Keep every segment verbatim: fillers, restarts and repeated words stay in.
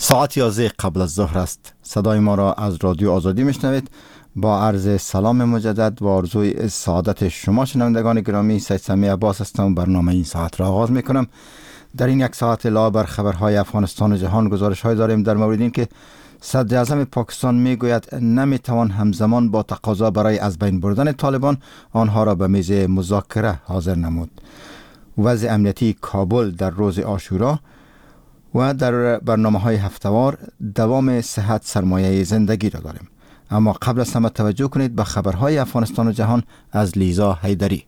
ساعت یازده قبل از ظهر است. صدای ما را از رادیو آزادی میشنوید. با عرض سلام مجدد و آرزوی سعادت شما شنوندگان گرامی، سید سمیع عباس هستم. برنامه این ساعت را آغاز میکنم. در این یک ساعت لا بر خبرهای افغانستان و جهان گزارش های داریم در مورد این که صدر اعظم پاکستان میگوید نمیتوان همزمان با تقاضا برای از بین بردن طالبان آنها را به میز مذاکره حاضر نمود. وضع امنیتی کابل در روز عاشورا و در برنامه‌های هفته‌وار دوام صحت سرمایه زندگی را داریم. اما قبل از همه توجه کنید به خبرهای افغانستان و جهان از لیزا حیدری.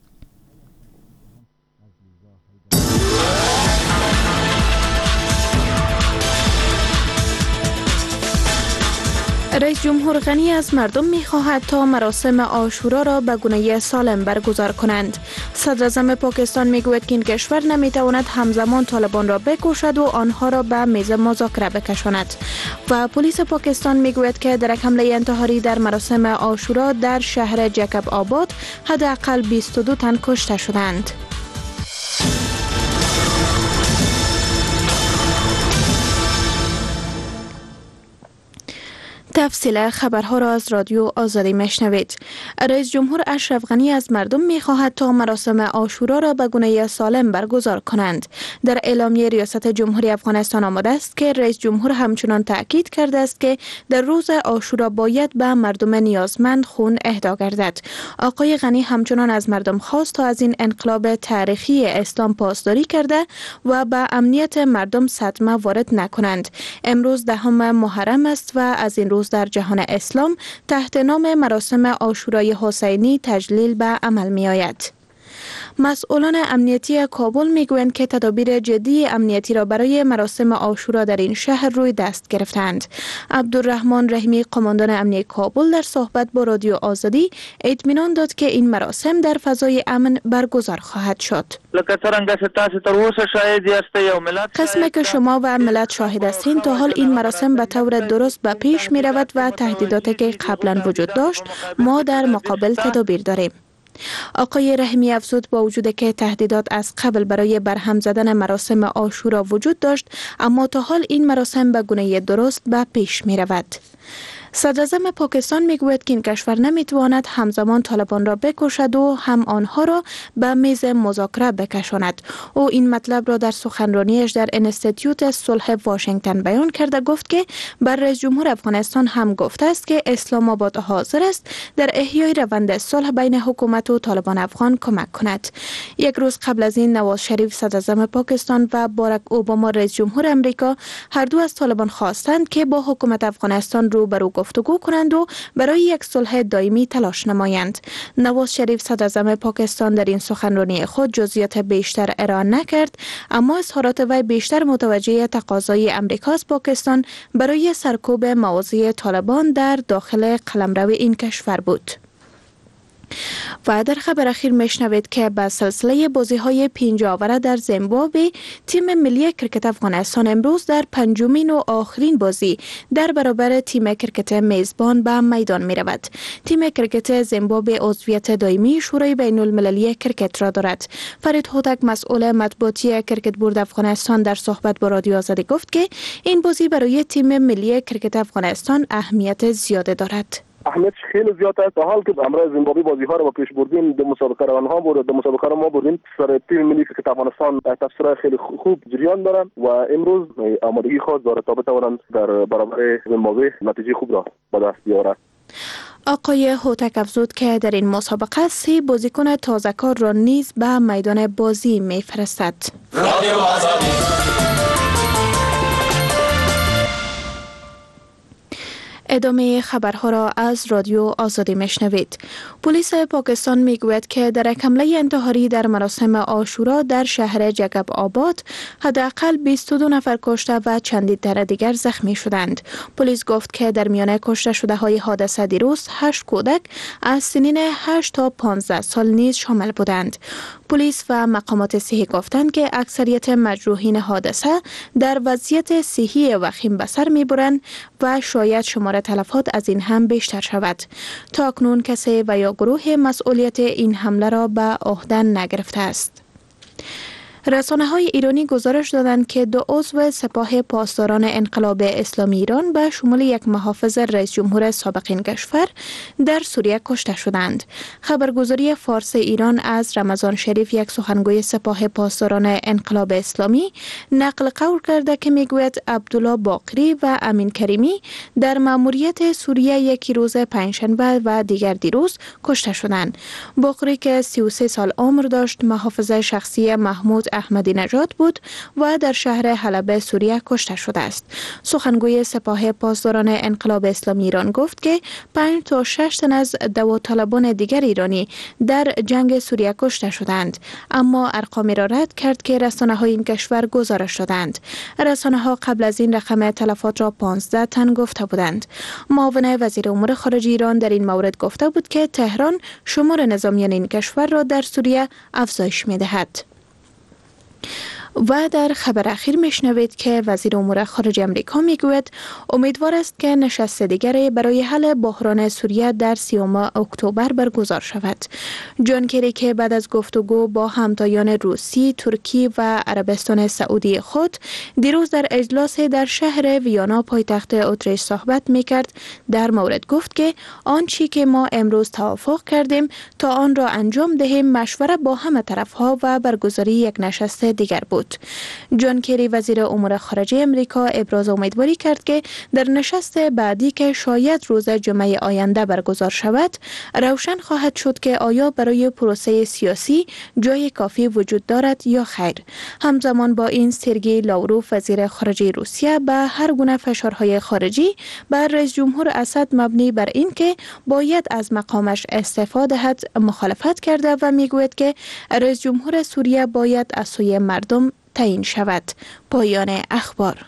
رئیس جمهور غنی از مردم می‌خواهد تا مراسم عاشورا را به گونه سالم برگزار کنند. صدر اعظم پاکستان میگوید که این کشور نمیتواند همزمان طالبان را بکشد و آنها را به میز مذاکره بکشاند. و پلیس پاکستان میگوید که در یک حمله انتحاری در مراسم عاشورا در شهر جکب آباد حداقل بیست و دو تن کشته شدند. تفصیل خبرها را از رادیو آزادی میشنوید. رئیس جمهور اشرف غنی از مردم میخواهد تا مراسم عاشورا را به گونه سالم برگزار کنند. در اعلامیه ریاست جمهوری افغانستان آمده است که رئیس جمهور همچنان تاکید کرده است که در روز عاشورا باید به مردم نیازمند خون اهدا گردد. آقای غنی همچنان از مردم خواست تا از این انقلاب تاریخی اسلام پاسداری کرده و به امنیت مردم صدمه وارد نکنند. امروز دهم محرم است و از این روز در جهان اسلام تحت نام مراسم عاشورای حسینی تجلیل به عمل می آید. مسئولان امنیتی کابل میگویند که تدابیر جدی امنیتی را برای مراسم عاشورا در این شهر روی دست گرفتند. عبدالرحمن رحیمی قماندان امنیتی کابل در صحبت با رادیو آزادی اطمینان داد که این مراسم در فضای امن برگزار خواهد شد. قسمی که شما و ملت شاهد هستین، تا حال این مراسم به طور درست به پیش می رود و تهدیداتی که قبلا وجود داشت ما در مقابل تدابیر داریم. آقای رحیمی افزود با وجود که تهدیدات از قبل برای برهم زدن مراسم عاشورا وجود داشت، اما تا حال این مراسم به گونه درست به پیش می رود. صدر اعظم پاکستان میگوید که این کشور نمیتواند همزمان طالبان را بکشد و هم آنها را به میز مذاکره بکشاند. او این مطلب را در سخنرانیش در انستیتیوت صلح واشنگتن بیان کرده. گفت که بر رئیس جمهور افغانستان هم گفته است که اسلام آباد حاضر است در احیای روند صلح بین حکومت و طالبان افغان کمک کند. یک روز قبل از این نواز شریف صدر اعظم پاکستان و باراک اوباما رئیس جمهور امریکا هر دو از طالبان خواستند که با حکومت افغانستان روبرو گفتگو کنند و برای یک صلح دائمی تلاش نمایند. نواز شریف صدر اعظم پاکستان در این سخنرانی خود جزئیات بیشتر ارائه نکرد، اما اظهارات وی بیشتر متوجه تقاضای امریکا از پاکستان برای سرکوب مواضع طالبان در داخل قلمرو این کشور بود. و در خبر اخیر میشنوید که به سلسله بازی‌های پنج آوره در زیمبابوه تیم ملی کرکت افغانستان امروز در پنجمین و آخرین بازی در برابر تیم کرکت میزبان به میدان می رود. تیم کرکت زیمبابوه عضویت دائمی شورای بین المللی کرکت را دارد. فرید هوتک مسئول مطبوعاتی کرکت بورد افغانستان در صحبت با رادیو آزادی گفت که این بازی برای تیم ملی کرکت افغانستان اهمیت زیاده دارد. اهمیتش خیلی زیاد است. حال که امروز زیمبابوه بازی ها رو با پیش بردیم، در مسابقه رو آنها برد، در مسابقه رو ما بردیم، سر تیم ملی کرکت افغانستان تفسیر خیلی خوب جریان دارن و امروز آمادگی خود داره تا بتوانند در برابر زیمبابوه نتیجه خوب را به دست بیارند. آقای هوتک افزود که در این مسابقه سه بازیکن تازه‌کار را نیز به میدان بازی می‌فرستد. رادیو آزادی. ادامه خبرها را از رادیو آزادی میشنوید. پلیس پاکستان میگوید که در یک حمله انتحاری در مراسم عاشورا در شهر جکب آباد حداقل بیست و دو نفر کشته و چندین تن دیگر زخمی شدند. پلیس گفت که در میان کشته شده های حادثه دیروز هشت کودک از سنین هشت تا پانزده سال نیز شامل بودند. پلیس و مقامات صحی گفتند که اکثریت مجروحین حادثه در وضعیت صحی وخیم به سر میبرند و شاید شمار تلفات از این هم بیشتر شود. تا اکنون کسی و یا گروه مسئولیت این حمله را به عهده نگرفته است. رسانه‌های ایرانی گزارش دادند که دو عضو سپاه پاسداران انقلاب اسلامی ایران به شمول یک محافظ رئیس جمهور سابق این کشور در سوریه کشته شدند. خبرگزاری فارس ایران از رمضان شریف، یک سخنگوی سپاه پاسداران انقلاب اسلامی، نقل قول کرده که میگوید عبدالله باقری و امین کریمی در مأموریت سوریه یکی روز پنجشنبه و دیگر دیروز کشته شدند. باقری که سی و سه سال عمر داشت، محافظ شخصی محمود احمدی نژاد بود و در شهر حلب سوریه کشته شده است. سخنگوی سپاه پاسداران انقلاب اسلامی ایران گفت که پنج تا شش تن از داوطلبان دیگر ایرانی در جنگ سوریه کشته شدند، اما ارقامی را رد کرد که رسانه‌های این کشور گزارش دادند. رسانه‌ها قبل از این رقم تلفات را پانزده تن گفته بودند. معاون وزیر امور خارجه ایران در این مورد گفته بود که تهران شمار نظامیان این کشور را در سوریه افزایش می‌دهد. و در خبر اخیر میشنوید که وزیر امور خارجه امریکا میگوید امیدوار است که نشست دیگری برای حل بحران سوریه در سیوم اکتبر برگزار شود. جان کری که بعد از گفتگو با همتایان روسی، ترکی و عربستان سعودی خود دیروز در اجلاس در شهر ویانا پایتخت اتریش صحبت میکرد، در مورد گفت که آنچه که ما امروز توافق کردیم تا آن را انجام دهیم مشوره با همه طرفها و برگزاری یک نشست دیگر بود. جان کری وزیر امور خارجه امریکا ابراز امیدواری کرد که در نشست بعدی که شاید روز جمعه آینده برگزار شود روشن خواهد شد که آیا برای پروسه سیاسی جای کافی وجود دارد یا خیر. همزمان با این سرگئی لاوروف وزیر خارجه روسیه به هر گونه فشارهای خارجی بر رئیس جمهور اسد مبنی بر این که باید از مقامش استعفا دهد مخالفت کرده و میگوید که رئیس جمهور سوریه باید از سوی مردم تعیین شود. پایان اخبار.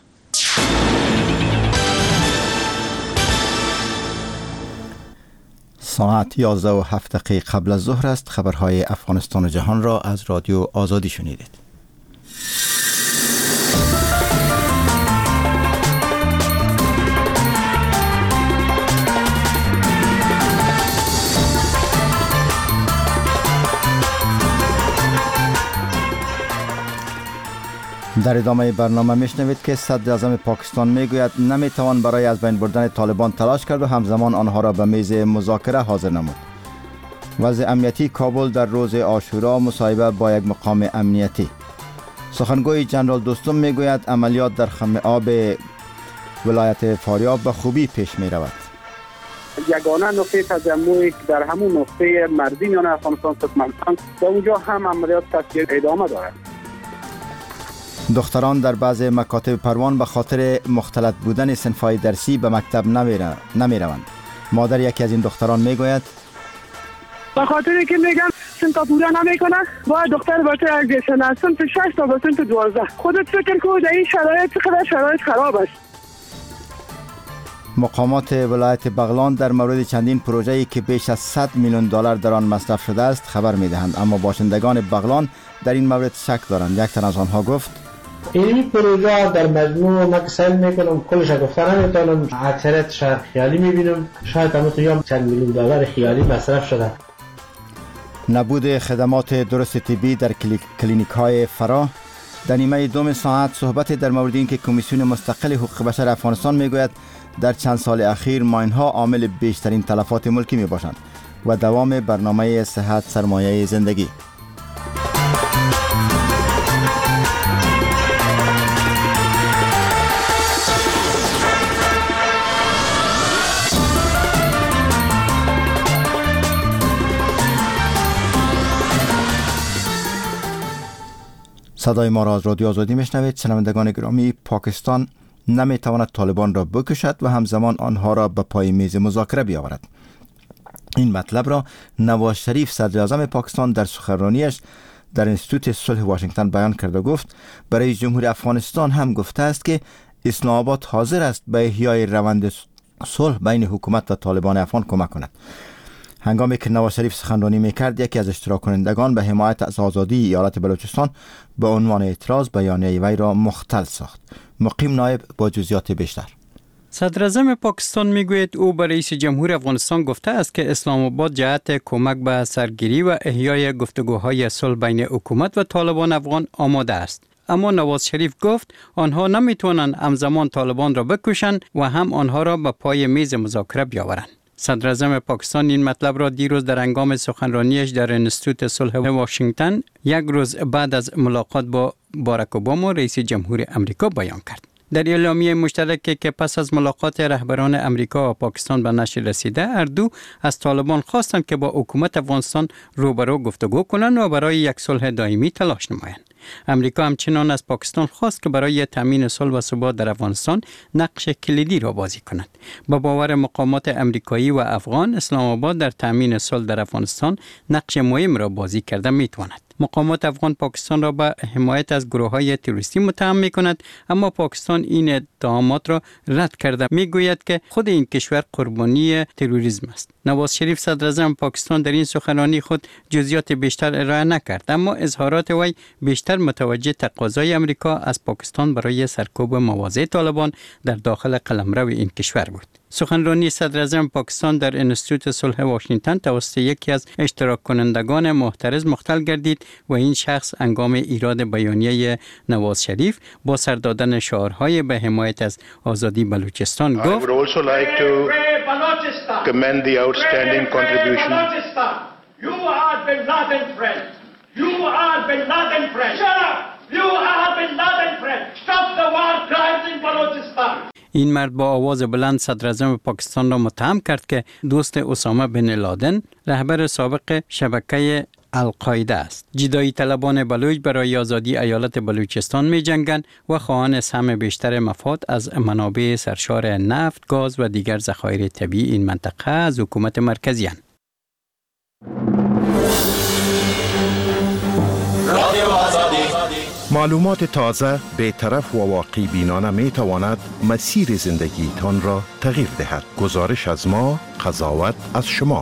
ساعت یازده و هفت دقیقه قبل از ظهر است. خبرهای افغانستان و جهان را از رادیو آزادی شنیدید. در ادامه برنامه میشنوید که صدر اعظم پاکستان میگوید نمیتوان برای از بین بردن طالبان تلاش کرد و همزمان آنها را به میز مذاکره حاضر نمود. وضع امنیتی کابل در روز عاشورا مصاحبه با یک مقام امنیتی. سخنگوی جنرال دوستم میگوید عملیات در خم آب ولایت فاریاب به خوبی پیش می رود. یگانه نقطه تجمعی در همون نقطه مردینان افغانستان ترکمنستان و اونجا هم عملیات تشکیل ادامه دارد. دختران در بعض مکاتب پروان به خاطر مختلط بودن صنف‌های درسی به مکتب نمی روند. مادر یکی از این دختران میگوید به خاطر که میگن صنف پورا نمیکنه باید دختر باشه از دیشن صنف شش تا به صنف دوازده. خودت فکر کن در این شرایط چقدر شرایط خراب است. مقامات ولایت بغلان در مورد چندین پروژه‌ای که بیش از صد میلیون دلار در آن مصرف شده است خبر می‌دهند، اما باشندگان بغلان در این مورد شک دارند. یک تن از آنها گفت این پروژه در مجموع ما که سعی میکنم کلش گفتن نمیتونم، اکثریتش خیالی میبینم، شاید هم تو چند میلیون دلار خیالی مصرف شده. نبود خدمات درست طبی در کلینیک‌های فرا. در نیمه دوم ساعت صحبت در مورد اینکه کمیسیون مستقل حقوق بشر افغانستان میگوید در چند سال اخیر ماین‌ها عامل بیشترین تلفات ملکی میباشند و دوام برنامه صحت سرمایه زندگی. صدای ما را از رادیو آزادی میشنوید. شنوندگان گرامی، پاکستان نمیتواند طالبان را بکشد و همزمان آنها را به پای میز مذاکره بیاورد. این مطلب را نواز شریف صدر اعظم پاکستان در سخنرانیش در انستیتوت صلح واشنگتن بیان کرده. گفت برای جمهوری افغانستان هم گفته است که اسلام آباد حاضر است به احیای روند صلح بین حکومت و طالبان افغان کمک کند. هنگامی که نواز شریف سخنرانی میکرد، یکی از اشتراک کنندگان به حمایت از آزادی ایالت بلوچستان به عنوان اعتراض بیانیه وی را مختل ساخت. مقیم نایب با جزئیات بیشتر. صدر اعظم پاکستان میگوید او به رئیس جمهور افغانستان گفته است که اسلام آباد جهت کمک به سرگیری و احیای گفتگوهای صلح بین حکومت و طالبان افغان آماده است. اما نواز شریف گفت آنها نمیتونن همزمان طالبان را بکشند و هم آنها را به پای میز مذاکره بیاورند. صدر اعظم پاکستان این مطلب را دیروز در هنگام سخنرانیش در انستیتوت صلح واشنگتن یک روز بعد از ملاقات با باراک اوباما رئیس جمهور امریکا بیان کرد. در اعلامیه مشترکی که پس از ملاقات رهبران امریکا و پاکستان به نشر رسیده، هر دو از طالبان خواستند که با حکومت افغانستان روبرو گفتگو کنند و برای یک صلح دائمی تلاش نمایند. امریکا همچنان از پاکستان خواست که برای تامین صلح و ثبات در افغانستان نقش کلیدی را بازی کند. با باور مقامات امریکایی و افغان، اسلام آباد در تامین صلح در افغانستان نقش مهم را بازی کرده میتواند. مقامات افغان پاکستان را به حمایت از گروه‌های تروریستی متهم می‌کند، اما پاکستان این اتهامات را رد کرده میگوید که خود این کشور قربانی تروریسم است. نواز شریف صدر اعظم پاکستان در این سخنرانی خود جزئیات بیشتر ارائه نکرد، اما اظهارات وی بیشتر متوجه تقاضای امریکا از پاکستان برای سرکوب مواضع طالبان در داخل قلمرو این کشور بود. سخنرانی صدر اعظم پاکستان در انستیتوت صلح واشنگتن توسط یکی از اشتراک کنندگان محترض مختل گردید و این شخص هنگام ایراد بیانیه نواز شریف با سر دادن شعارهای به حمایت از آزادی بلوچستان گفت: I would also like to commend the outstanding contribution. You are bin Laden friend. You are bin Laden friend. Shut up. You are bin Laden friend. Stop the war crimes in Balochistan. این مرد با آواز بلند صدر اعظم پاکستان را متهم کرد که دوست اسامه بن لادن، رهبر سابق شبکه القاعده است. جدایی طلبان بلوچ برای آزادی ایالت بلوچستان می جنگند و خواهان سهم بیشتر مفاد از منابع سرشار نفت، گاز و دیگر ذخایر طبیعی این منطقه از حکومت مرکزی هستند. معلومات تازه، بی‌طرف و واقعی بینانه می تواند مسیر زندگی تان را تغییر دهد. گزارش از ما، قضاوت از شما.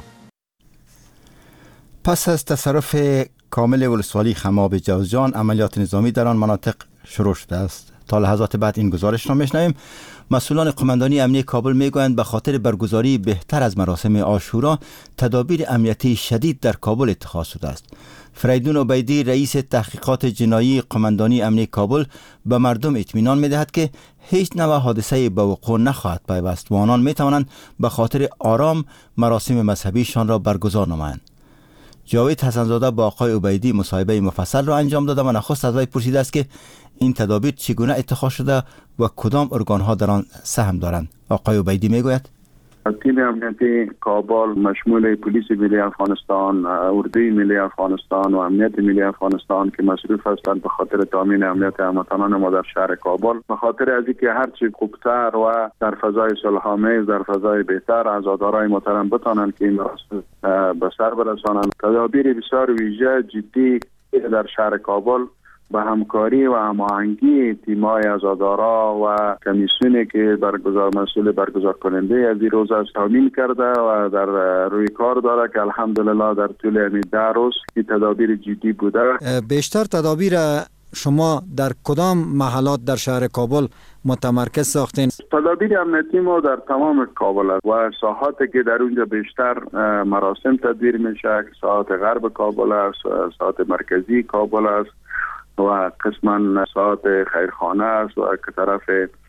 پس از تصرف کامل ولسوالی خماب جوزجان، عملیات نظامی در آن مناطق شروع شده است. تا لحظات بعد این گزارش را میشنویم. مسئولان قماندانی امنیتی کابل میگویند به خاطر برگزاری بهتر از مراسم عاشورا، تدابیر امنیتی شدید در کابل اتخاذ شده است. فریدون عبیدی، رئیس تحقیقات جنایی قماندانی امنیتی کابل، به مردم اطمینان می‌دهد که هیچ نوع حادثه‌ای به وقوع نخواهد پیوست و آنان می‌توانند به خاطر آرام مراسم مذهبیشان را برگزار نمایند. جاوید حسنزاده با آقای عبیدی مصاحبه مفصل را انجام داده و نخست از وی پرسیده است که این تدابیر چگونه اتخاذ شده و کدام ارگان‌ها در آن سهم دارند. آقای عبیدی میگوید: تیم امنیتی کابل مشمول پلیس ملی افغانستان، اردوی ملی افغانستان و امنیت ملی افغانستان که مصروف هستند به خاطر تامین امنیت هموطنان ما در شهر کابل، به خاطر از اینکه هرچی خوبتر و در فضای صلح‌آمیز، در فضای بهتر عزادارای محترم بتانند که این مراسم به سر برسانند، تدابیر بسیار ویژه جدی در شهر کابل با همکاری و هماهنگی تیم‌های عزادارا و کمیسیونی که برگزار مسئول برگزار کننده از این روز است تامین کرده و در روی کار داره که الحمدلله در طول همین ده روز این تدابیر جدی بوده. بیشتر تدابیر شما در کدام محلات در شهر کابل متمرکز ساختین؟ تدابیر امنیتی ما در تمام کابل است و ساحاتی که در اونجا بیشتر مراسم تدبیر میشه، ساحات غرب کابل است، ساحات مرکزی کابل است و قسما ساعت خیرخانه است و که طرف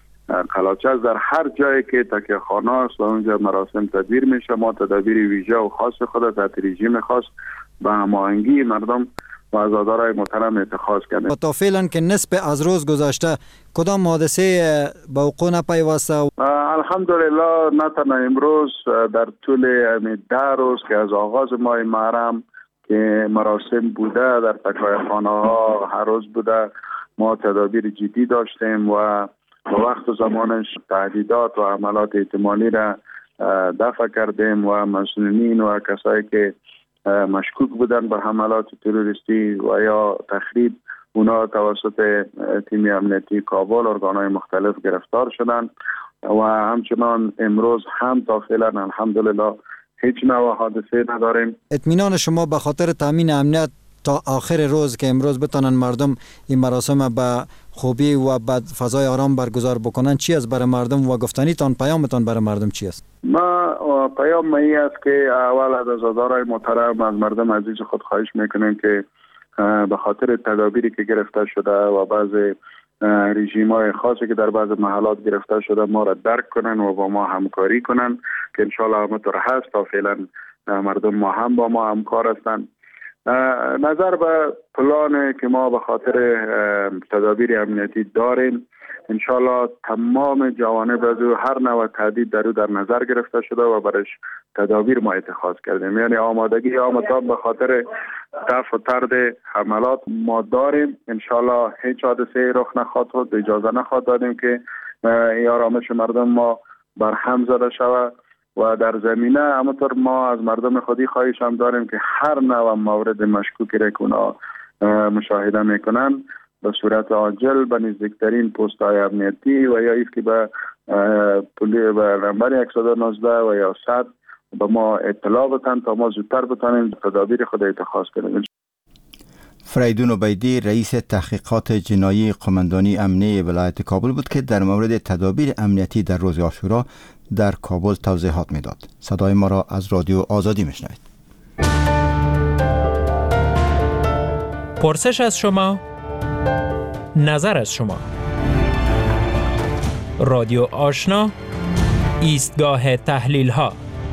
قلاچه است. در هر جایی که تکیه خانه است و اونجا مراسم تدبیر میشه، ما تدابیر ویژه و خاص خود تحت رژیم خاص با هماهنگی مردم و عزادارای محترم اتخاذ کردیم. تا فعلا که نصف از روز گذشته کدام حادثه به وقوع نپیوسته؟ الحمدلله نه تنها امروز، در طول همین ده روز که از آغاز ماه محرم که مراسم بوده در تکیه خانه ها هر روز بوده، ما تدابیر جدی داشتیم و وقت و زمانش تهدیدات و عملات احتمالی را دفع کردیم و مسئولین و کسایی که مشکوک بودن به حملات تروریستی و یا تخریب، اونا توسط تیم امنیتی کابل ارگانهای مختلف گرفتار شدن و همچنان امروز هم تا فعلا الحمدلله هیچ نوع حادثه نداریم. اطمینان شما به خاطر تامین امنیت تا آخر روز که امروز بتانن مردم این مراسم به خوبی و بعد فضای آرام برگزار بکنن چی است برای مردم و گفتنیتان پیامتان برای مردم چی است؟ ما پیام می است که اول از عزادارای محترم از مردم عزیز خود خواهش میکنیم که به خاطر تدابیری که گرفته شده و بعض رژیم‌های خاصی که در بعض محلات گرفته شده ما را درک کنن و با ما همکاری کنن که انشالله همونطور هست تا فعلا مردم ما هم با ما همکار هستند. نظر به پلان که ما به خاطر تدابیر امنیتی داریم انشالله تمام جوانب از هر نوع تهدید در او در نظر گرفته شده و برایش تدابیر ما اتخاذ کردیم. یعنی آمادگی آمدان به خاطر دفع و طرد حملات ما داریم. انشالله هیچ حادثه رخ نخواهد شد، اجازه نخواهد دادیم که این آرامش مردم ما بر هم زده شود و در زمینه همونطور ما از مردم خودی خواهش هم داریم که هر نوع مورد مشکوکی را که اونا مشاهده میکنن به صورت عاجل به نزدیکترین پست های امنیتی و یا ایست که به پلی به نمبر صد و نوزده و یا صد به ما اطلاع بتن تا ما زودتر بتانیم تدابیر خود اتخاذ کنیم. فریدون عبیدی رئیس تحقیقات جنایی قماندانی امنیه ولایت کابل بود که در مورد تدابیر امنیتی در روز عاشورا در کابل توضیحات میداد. صدای ما را از رادیو آزادی میشنوید. پرسش از شما، نظر از شما. رادیو آشنا، ایستگاه تحلیل ها.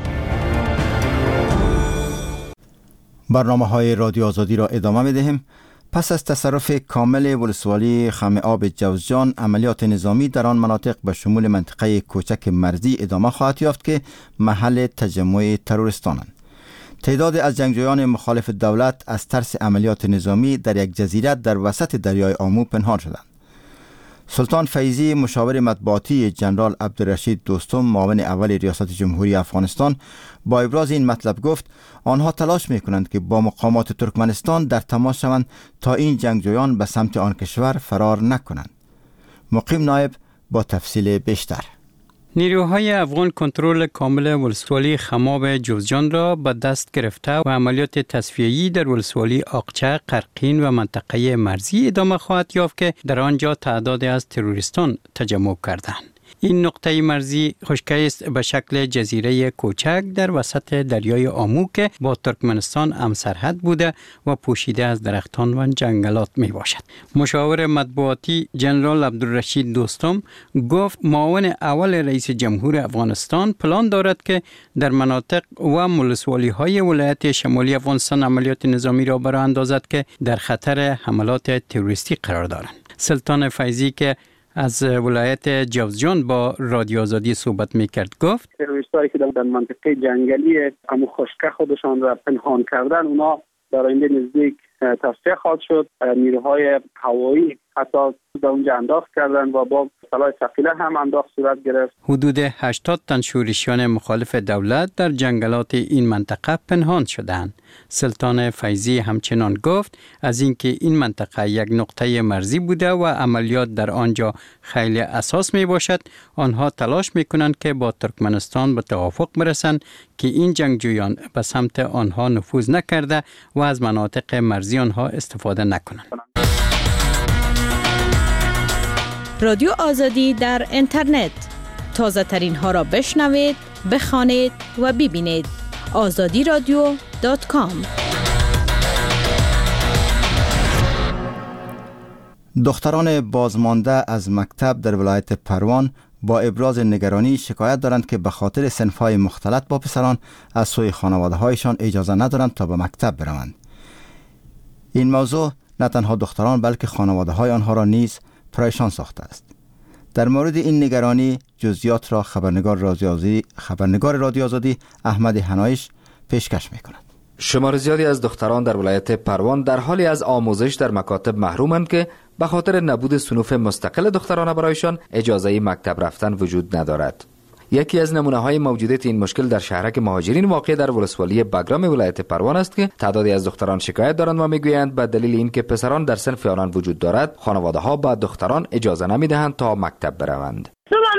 برنامه های رادیو آزادی را ادامه می دهیم. پس از تصرف کامل ولسوالی خم آب جوزجان، عملیات نظامی در آن مناطق به شمول منطقه کوچک مرزی ادامه خواهد یافت که محل تجمع تروریستانند. تعداد از جنگجویان مخالف دولت از ترس عملیات نظامی در یک جزیره در وسط دریای آمو پنهان شدند. سلطان فیضی مشاور مطبوعاتی جنرال عبدالرشید دوستم معاون اول ریاست جمهوری افغانستان با ابراز این مطلب گفت آنها تلاش می‌کنند که با مقامات ترکمنستان در تماس شوند تا این جنگجویان به سمت آن کشور فرار نکنند. مقیم نایب با تفصیل بیشتر. نیروهای افغان کنترل کامل ولسوالی خماب جوزجان را به دست گرفته و عملیات تصفیه‌ای در ولسوالی آقچه، قرقین و منطقه مرزی ادامه خواهد یافت که در آنجا تعدادی از تروریستان تجمع کردند. این نقطه مرزی خشکی است به شکل جزیره کوچک در وسط دریای آمو که با ترکمنستان همسرحد بوده و پوشیده از درختان و جنگلات می باشد. مشاور مطبوعاتی جنرال عبدالرشید دوستم گفت معاون اول رئیس جمهور افغانستان پلان دارد که در مناطق و ولسوالی های ولایت شمالی افغانستان عملیات نظامی را برآ اندازد که در خطر حملات تروریستی قرار دارند. سلطان فیضی که از ولایت جوزجان با رادیو آزادی صحبت میکرد گفت تروریستایی که در منطقه جنگلی همون خشکه خودشان را پنهان کردن اونا در آینده نزدیک تصفیه خواهد شد. نیروهای هوایی حتی در اونجا انداخت کردن و با سلاح ثقیله هم انداخت صورت گرفت. حدود هشتاد تن شورشیان مخالف دولت در جنگلات این منطقه پنهان شدند. سلطان فیضی همچنان گفت از اینکه این منطقه یک نقطه مرزی بوده و عملیات در آنجا خیلی اساس می باشد، آنها تلاش می کنند که با ترکمنستان به توافق برسند که این جنگجویان به سمت آنها نفوذ نکرده و از مناطق مرزی آنها استفاده نکنند. رادیو آزادی در اینترنت، تازه ترین ها را بشنوید، بخوانید و ببینید. آزادی رادیو دات کام. دختران بازمانده از مکتب در ولایت پروان با ابراز نگرانی شکایت دارند که به خاطر صنف‌های مختلط با پسران از سوی خانواده‌هایشان اجازه ندارند تا به مکتب بروند. این موضوع نه تنها دختران بلکه خانواده‌های آنها را نیز پریشان ساخته است. در مورد این نگرانی جزئیات را خبرنگار رادیو آزادی خبرنگار رادیو آزادی احمد حنایش پیشکش می‌کند. شمار زیادی از دختران در ولایت پروان در حالی از آموزش در مکاتب محرومند که به خاطر نبود صنوف مستقل دخترانه برایشان اجازه مکتب رفتن وجود ندارد. یکی از نمونه‌های موجودیت این مشکل در شهرک مهاجرین واقع در ولسوالی بگرام ولایت پروان است که تعدادی از دختران شکایت دارند و میگویند به دلیل اینکه پسران در صنف آنان وجود دارد، خانواده‌ها به دختران اجازه نمی‌دهند تا مکتب بروند. صبح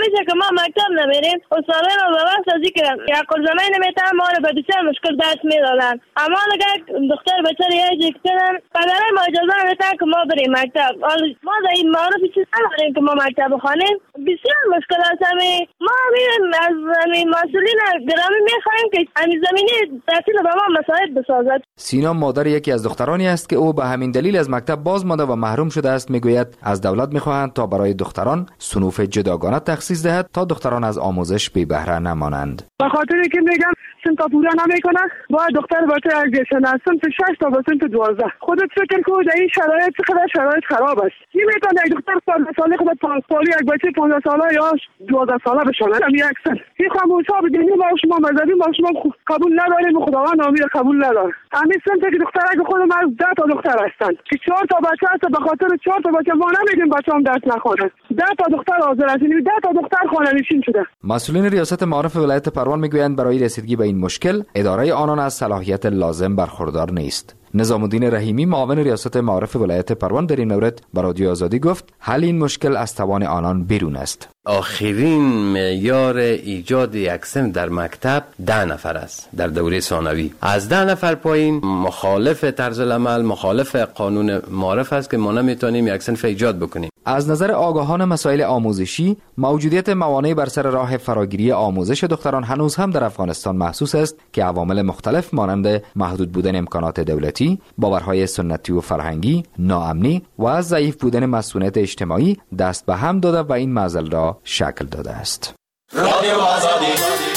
میشه که ما مکتب نمیریم، استادای ما به وقت از اینکه یک زمین نمیتن ما رو به بسیار مشکل درس میدادن. اما اگر دختر بچه یه جکتن پدرای ما اجازه نمیتن که ما بریم مکتب. ما در این معروف چیز نداریم که ما مکتب بخوانیم. بسیار مشکل است. ما همین از همین مسئولین گرامی میخواهیم که همین زمینی تحصیل به ما مساعد بسازد. سینا مادر یکی از دخترانی است که او به همین دلیل از مکتب باز مانده و محروم شده است. میگوید از دولت میخواهند تا برای دختران صنوف جداگانه تخصیص دهد تا دختران از آموزش بی بهره نمانند. به خاطر که میگم سن تا پورا نمیکنه باید دختر بچه از جسن از سن شش تا به سن دوازده خودت فکر کن در این شرایط چقدر شرایط خراب است. نمیتونه یک دختر پانزده ساله خودت پنج ساله یک بچه پانزده ساله یا دوازده ساله بشونه. هم یک سن این خاموشا بدین ما شما مذهبی ما شما قبول نداریم و خداوند امیر قبول نداره. همین سن که دختر اگه خودم از ده تا دختر هستن که چهار تا بچه هست به خاطر چهار تا بچه ما نمیدیم بچه‌ام درس نخونه. ده تا دختر حاضر است. ده تا دختر خانه نشین شده. مسئولین ریاست معارف ولایت پروان میگویند برای رسیدگی به این مشکل اداره آنان از صلاحیت لازم برخوردار نیست. نظام الدین رحیمی معاون ریاست معارف ولایت پروان در این مورد به رادیو آزادی گفت حل این مشکل از توان آنان بیرون است. آخرین معیار ایجاد یک صنف در مکتب ده نفر است در دوره ثانوی. از ده نفر پایین مخالف طرز العمل، مخالف قانون معارف است که ما نمیتونیم یک صنف ایجاد بکنیم. از نظر آگاهان مسائل آموزشی، موجودیت موانعی بر سر راه فراگیری آموزش دختران هنوز هم در افغانستان محسوس است که عوامل مختلف مانند محدود بودن امکانات دولتی، باورهای سنتی و فرهنگی، ناامنی و از ضعیف بودن مسئولیت اجتماعی دست به هم داده و این معضل را شکل داده است. رادیو آزادی.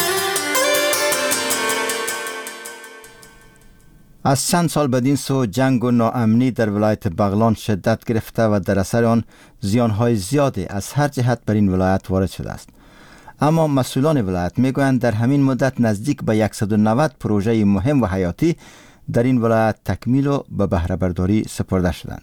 از چند سال بدین سو جنگ و ناامنی در ولایت بغلان شدت گرفته و در اثر آن زیانهای زیادی از هر جهت بر این ولایت وارد شده است. اما مسئولان ولایت میگویند در همین مدت نزدیک به صد و نود پروژه مهم و حیاتی در این ولایت تکمیل و به بهره برداری سپرده شدند.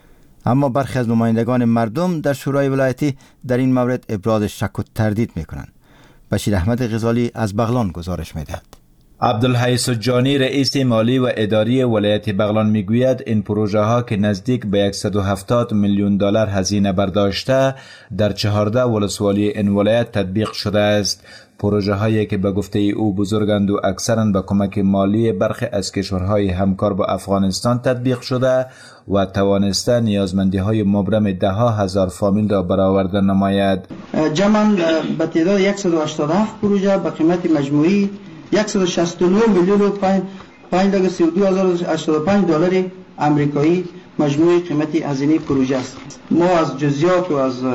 اما برخی از نمایندگان مردم در شورای ولایتی در این مورد ابراز شک و تردید میکنند. بشیر احمد غزالی از بغلان گزارش میدهد. عبدالحی سجانی رئیس مالی و اداری ولایت بغلان میگوید این پروژه ها که نزدیک به صد و هفتاد میلیون دلار هزینه برداشته در چهارده ولسوالی این ولایت تطبیق شده است. پروژه هایی که به گفته او بزرگند و اکثرا به کمک مالی برخی از کشورهای همکار با افغانستان تطبیق شده و توانسته نیازمندی های مبرم ده ها هزار فامیل را برآورده نماید. جمعاً به تعداد صد و هشتاد و هفت پروژه به قیمت مجموعی صد و شصت و نه میلیون و پنج و سی و دو هزار و هشتاد و پنج دلار آمریکایی مجموعی قیمت هزینه پروژه است. ما از جزئیات و از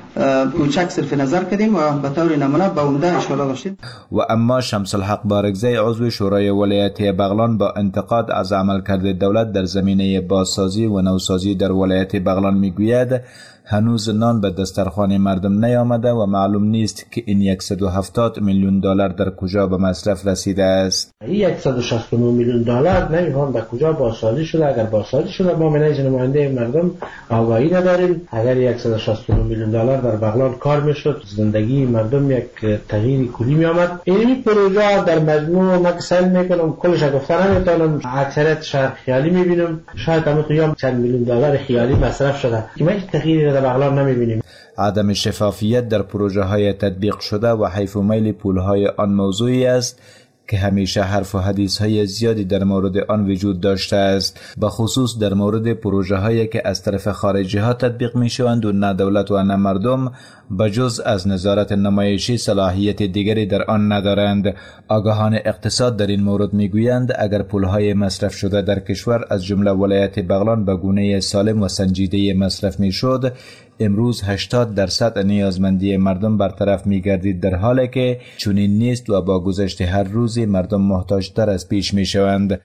کوچک صرف نظر کردیم و به طور نمونه به عمده اشاره داشتیم. و اما شمس الحق بارگزی عضو شورای ولایتی بغلان با انتقاد از عملکرد دولت در زمینه بازسازی و نوسازی در ولایت بغلان میگوید هنوز نان به دسترخوان مردم نیامده و معلوم نیست که این صد و هفتاد میلیون دلار در کجا به مصرف رسیده است. این صد و شصت و نه میلیون دلار نمی‌فهم در کجا بازسازی شده. اگر بازسازی شده ما من از نماینده مردم آگاهی نداریم. اگر صد و شصت و نه میلیون دلار در بغلان کار میشد زندگی مردم یک تغییر کلی می آمد. این پروژه در مجموع ما سعی میکنم کلش گفتن نمیتونم اکثریت شهر خیالی میبینم. شاید هم تو چند میلیون دلار خیالی مصرف شده که ما هیچ تغییری در بغلان نمیبینیم. عدم شفافیت در پروژه های تطبیق شده و حیف و میل پول های آن موضوعی است که همیشه حرف و حدیث های زیادی در مورد آن وجود داشته است، به خصوص در مورد پروژه هایی که از طرف خارجی ها تطبیق می شوند و نه دولت و نه مردم بجز از نظارت نمایشی صلاحیت دیگری در آن ندارند. آگاهان اقتصاد در این مورد می گویند اگر پول های مصرف شده در کشور از جمله ولایت بغلان به گونه سالم و سنجیده مصرف می شد، امروز هشتاد درصد نیازمندی مردم برطرف می گردید، در حالی که چنین نیست و با گذشت هر روزی مردم محتاج تر از پیش می شوند.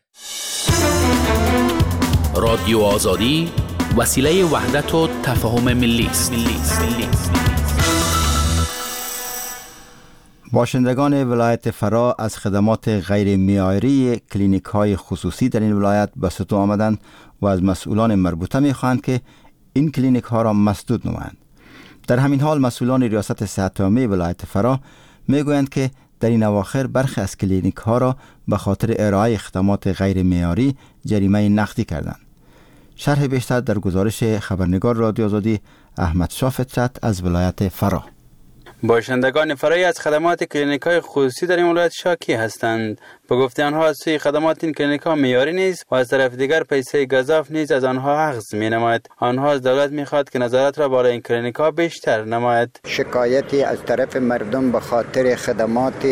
رادیو آزادی وسیله وحدت و تفاهم ملی است. باشندگان ولایت فرا از خدمات غیر معیاری کلینیک های خصوصی در این ولایت به سطو آمدند و از مسئولان مربوطه می خواهند که این کلینیک ها را مسدود نمایند. در همین حال مسئولان ریاست صحت عامه ولایت فرا می گویند که در این اواخر برخی از کلینیک ها را به خاطر ارائه خدمات غیر معیاری جریمه نقدی کردند. شرح بیشتر در گزارش خبرنگار رادیو آزادی احمد شاه فطرت از ولایت فرا. باشندگان فراری از خدمات کلینیک‌های خصوصی در این ولایت شاکی هستند. به گفته آنها از سوی خدمات این کلینیک‌ها معیاری نیست و از طرف دیگر پیسه گزاف نیز از آنها اخذ می‌نماید. آنها از دولت می‌خواد که نظارت را بالای این کلینیک‌ها بیشتر نماید. شکایتی از طرف مردم به خاطر خدمات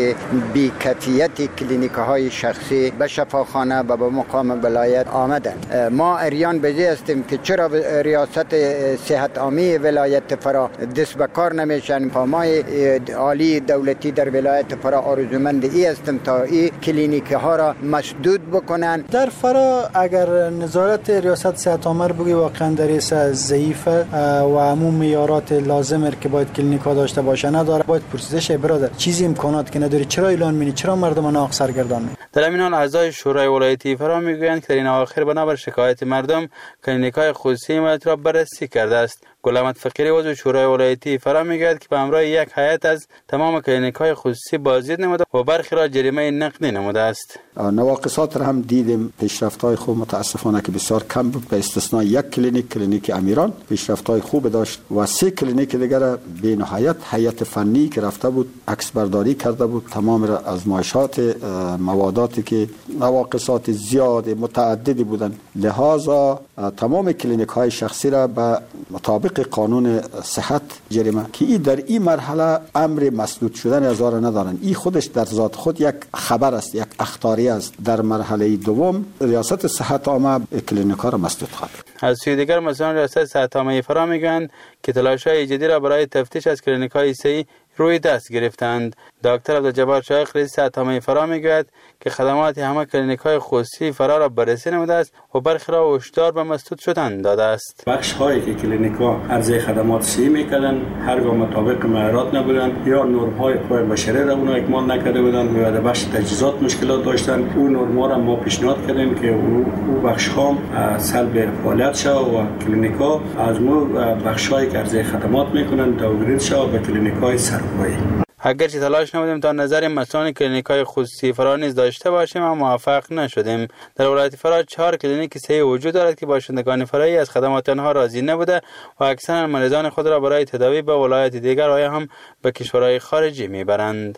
بی‌کیفیت کلینیک‌های شخصی به شفاخانه و به مقام ولایت آمدند. ما اریان بزی هستیم که چرا ریاست صحت عامی ولایت فرا دست به کار نمیشن. پامای عالی دولتی در ولایت فرا آرزومند ای هستم تا این کلینیک ها را مسدود بکنن. در فرا اگر نظارت ریاست صحت عامه بگی واقعا در ایسا ضعیفه و همون معیارات لازم که باید کلینیک ها داشته باشه نداره. باید پرسیدش برادر چیزی امکانات که نداری چرا اعلان می‌کنی؟ چرا مردم ناق سرگردان می‌کنی؟ در همین حال اعضای شورای ولایتی فرا میگویند که در این اواخر بنابر شکایت مردم کلینیک‌های خصوصی ولایت را بررسی کرده است. گل احمد فقیری عضو شورای ولایتی فرا میگوید که به همراه یک هیئت از تمام کلینیک‌های خصوصی بازدید نموده و برخی را جریمه نقدی نموده است. نواقصات را هم دیدیم. پیشرفت‌های خوب متاسفانه که بسیار کم بود، به استثنای یک کلینیک کلینیک امیران پیشرفت‌های خوب داشت و سه کلینیک دیگر به نهایت هیئت فنی که رفته بود عکس برداری کرده بود تمام آزمایشات مواداتی که نواقصات زیاد متعددی بودند. لذا تمام کلینیک‌های شخصی را به مطابق قانون صحت جریمه که این در این مرحله امر مسدود شدن از آن ندارن. این خودش در ذات خود یک خبر است، یک اخطاریه است. در مرحله دوم ریاست صحت عامه کلینیک‌ها را مسدود خواهد. از سوی دیگر مسئولان ریاست صحت عامه فرا میگویند که تلاش‌های جدی را برای تفتیش از کلینیک‌های صحی روی دست گرفتند. دکتر عبدالجبار شایخ رئیس صحت عامه فرا میگوید که خدمات همه کلینیک‌های خصوصی فرا را بررسی نموده است و برخی را هشدار به مسدود شدن داده است. بخش‌هایی که کلینیک‌ها عرضه خدمات صحی می‌کردند هرگاه مطابق معیارات نبودند یا نرم‌های حقوق بشری را اونها اکمال نکرده بودند و در بخش تجهیزات مشکلات داشتند. اون نرم‌ها را ما پیشنهاد کردیم که او بخش‌ها سلب فعالیت شود و کلینیک‌ها از مو بخش‌هایی که عرضه خدمات می‌کنند داوری شود به کلینیک‌های سرپایی. اگرچه تلاش نمودیم تا نظر مسئولان کلینیک‌های خصوصی فرا نیز داشته باشیم اما موفق نشدیم. در ولایت فرا چهار کلینیک صحی وجود دارد که باشندگان فرایی از خدمات آنها راضی نبوده و اکثر مریضان خود را برای تداوی به ولایت دیگر و یا هم به کشورهای خارجی میبرند.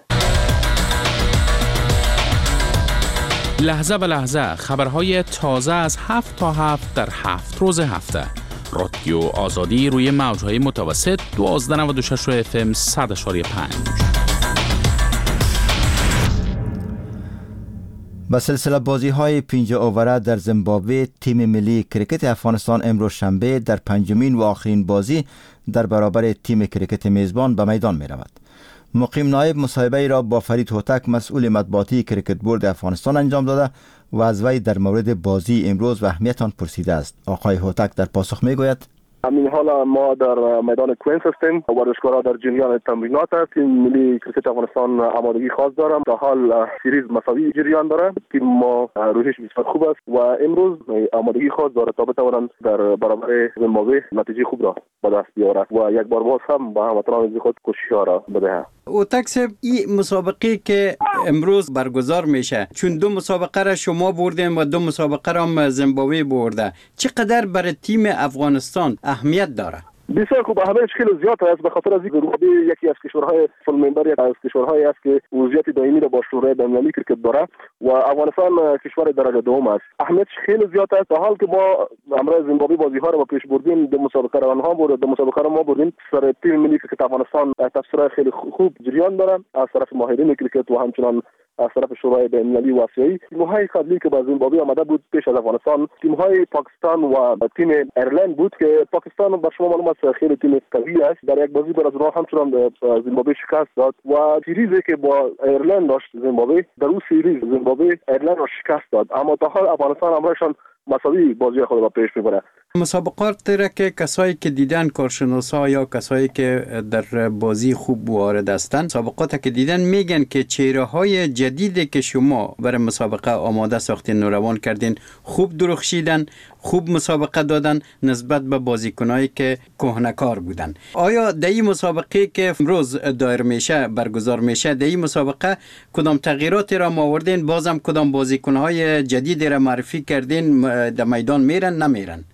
لحظه به لحظه خبرهای تازه از هفت تا هفت در هفت روز هفته. رادیو آزادی روی موجهای متوسط دوازده نود و شش اف ام صد و پنج. با سلسله بازی های پنج اووره در زیمبابوه تیم ملی کریکت افغانستان امروز شنبه در پنجمین و آخرین بازی در برابر تیم کریکت میزبان به میدان می رود. مقیم نایب مصاحبه را با فرید هوتک مسئول مطبوعاتی کریکت بورد افغانستان انجام داده و از وی در مورد بازی امروز و اهمیت آن پرسیده است. آقای هوتک در پاسخ می گوید همین حالا ما در میدان کوینز هستیم. ورزشکارها در جریان تمرینات است. تیم ملی کریکت افغانستان آمادگی خاص دارم. تا حال سریز مساوی جریان داره. تیم ما روحش بسیار خوب است و امروز آمادگی خاص داره تا بتوانند در برابر زیمبابوه نتیجه خوب را به دست بیارد و یک بار باز هم با هموطنان خود کوشش‌ها را بدهد. هوتک صاحب این مسابقه که امروز برگزار میشه چون دو مسابقه را شما بردین و دو مسابقه را هم زیمبابوه برده چقدر برای تیم افغانستان اهمیت داره؟ بسیار خوب. اهمیتش خیلی زیاد است به خاطر از اینکه زیمبابوه یکی از کشورهای فول ممبر از کشورهایی است که عضویت دائمی را با شورای بین‌المللی کرکت داره و افغانستان کشور درجه دوم است. اهمیتش خیلی زیاد است. در حال که ما امروز زیمبابوه بازی‌ها را با پیش بردیم دو مسابقه را آنها برد دو مسابقه را ما بردیم. سر تیم ملی کرکت افغانستان تفسیر خیلی خوب جریان داره از طرف ماهرین کرکت و همچنان از طرف شورای بین‌المللی و آسیایی. تیم‌های قبلی که با زیمبابوه آمده بود پیش از افغانستان تیم‌های پاکستان و تیم ایرلند بود که پاکستان بر شما معلوم است خیلی تیم قوی است. در یک بازی بر از اونها همچنان زیمبابوه شکست داد و سریزی که با ایرلند داشت زیمبابوه در اون سریز زیمبابوه ایرلند را شکست داد اما تا حال افغانستان امرشان مساوی بازی خود را پیش میبره. مسابقات را که کسایی که دیدن کارشناسا یا کسایی که در بازی خوب وارد هستند مسابقات که دیدن میگن که چهره های جدیدی که شما برای مسابقه آماده ساختین نوروان کردین خوب درخشیدن خوب مسابقه دادن نسبت به بازیکنایی که کهنه‌کار بودن. آیا در این مسابقه که امروز دایر میشه برگزار میشه در این مسابقه کدام تغییراتی را آوردین بازم کدام بازیکنهای جدیدی را معرفی کردین در میدان میرن نمیرن؟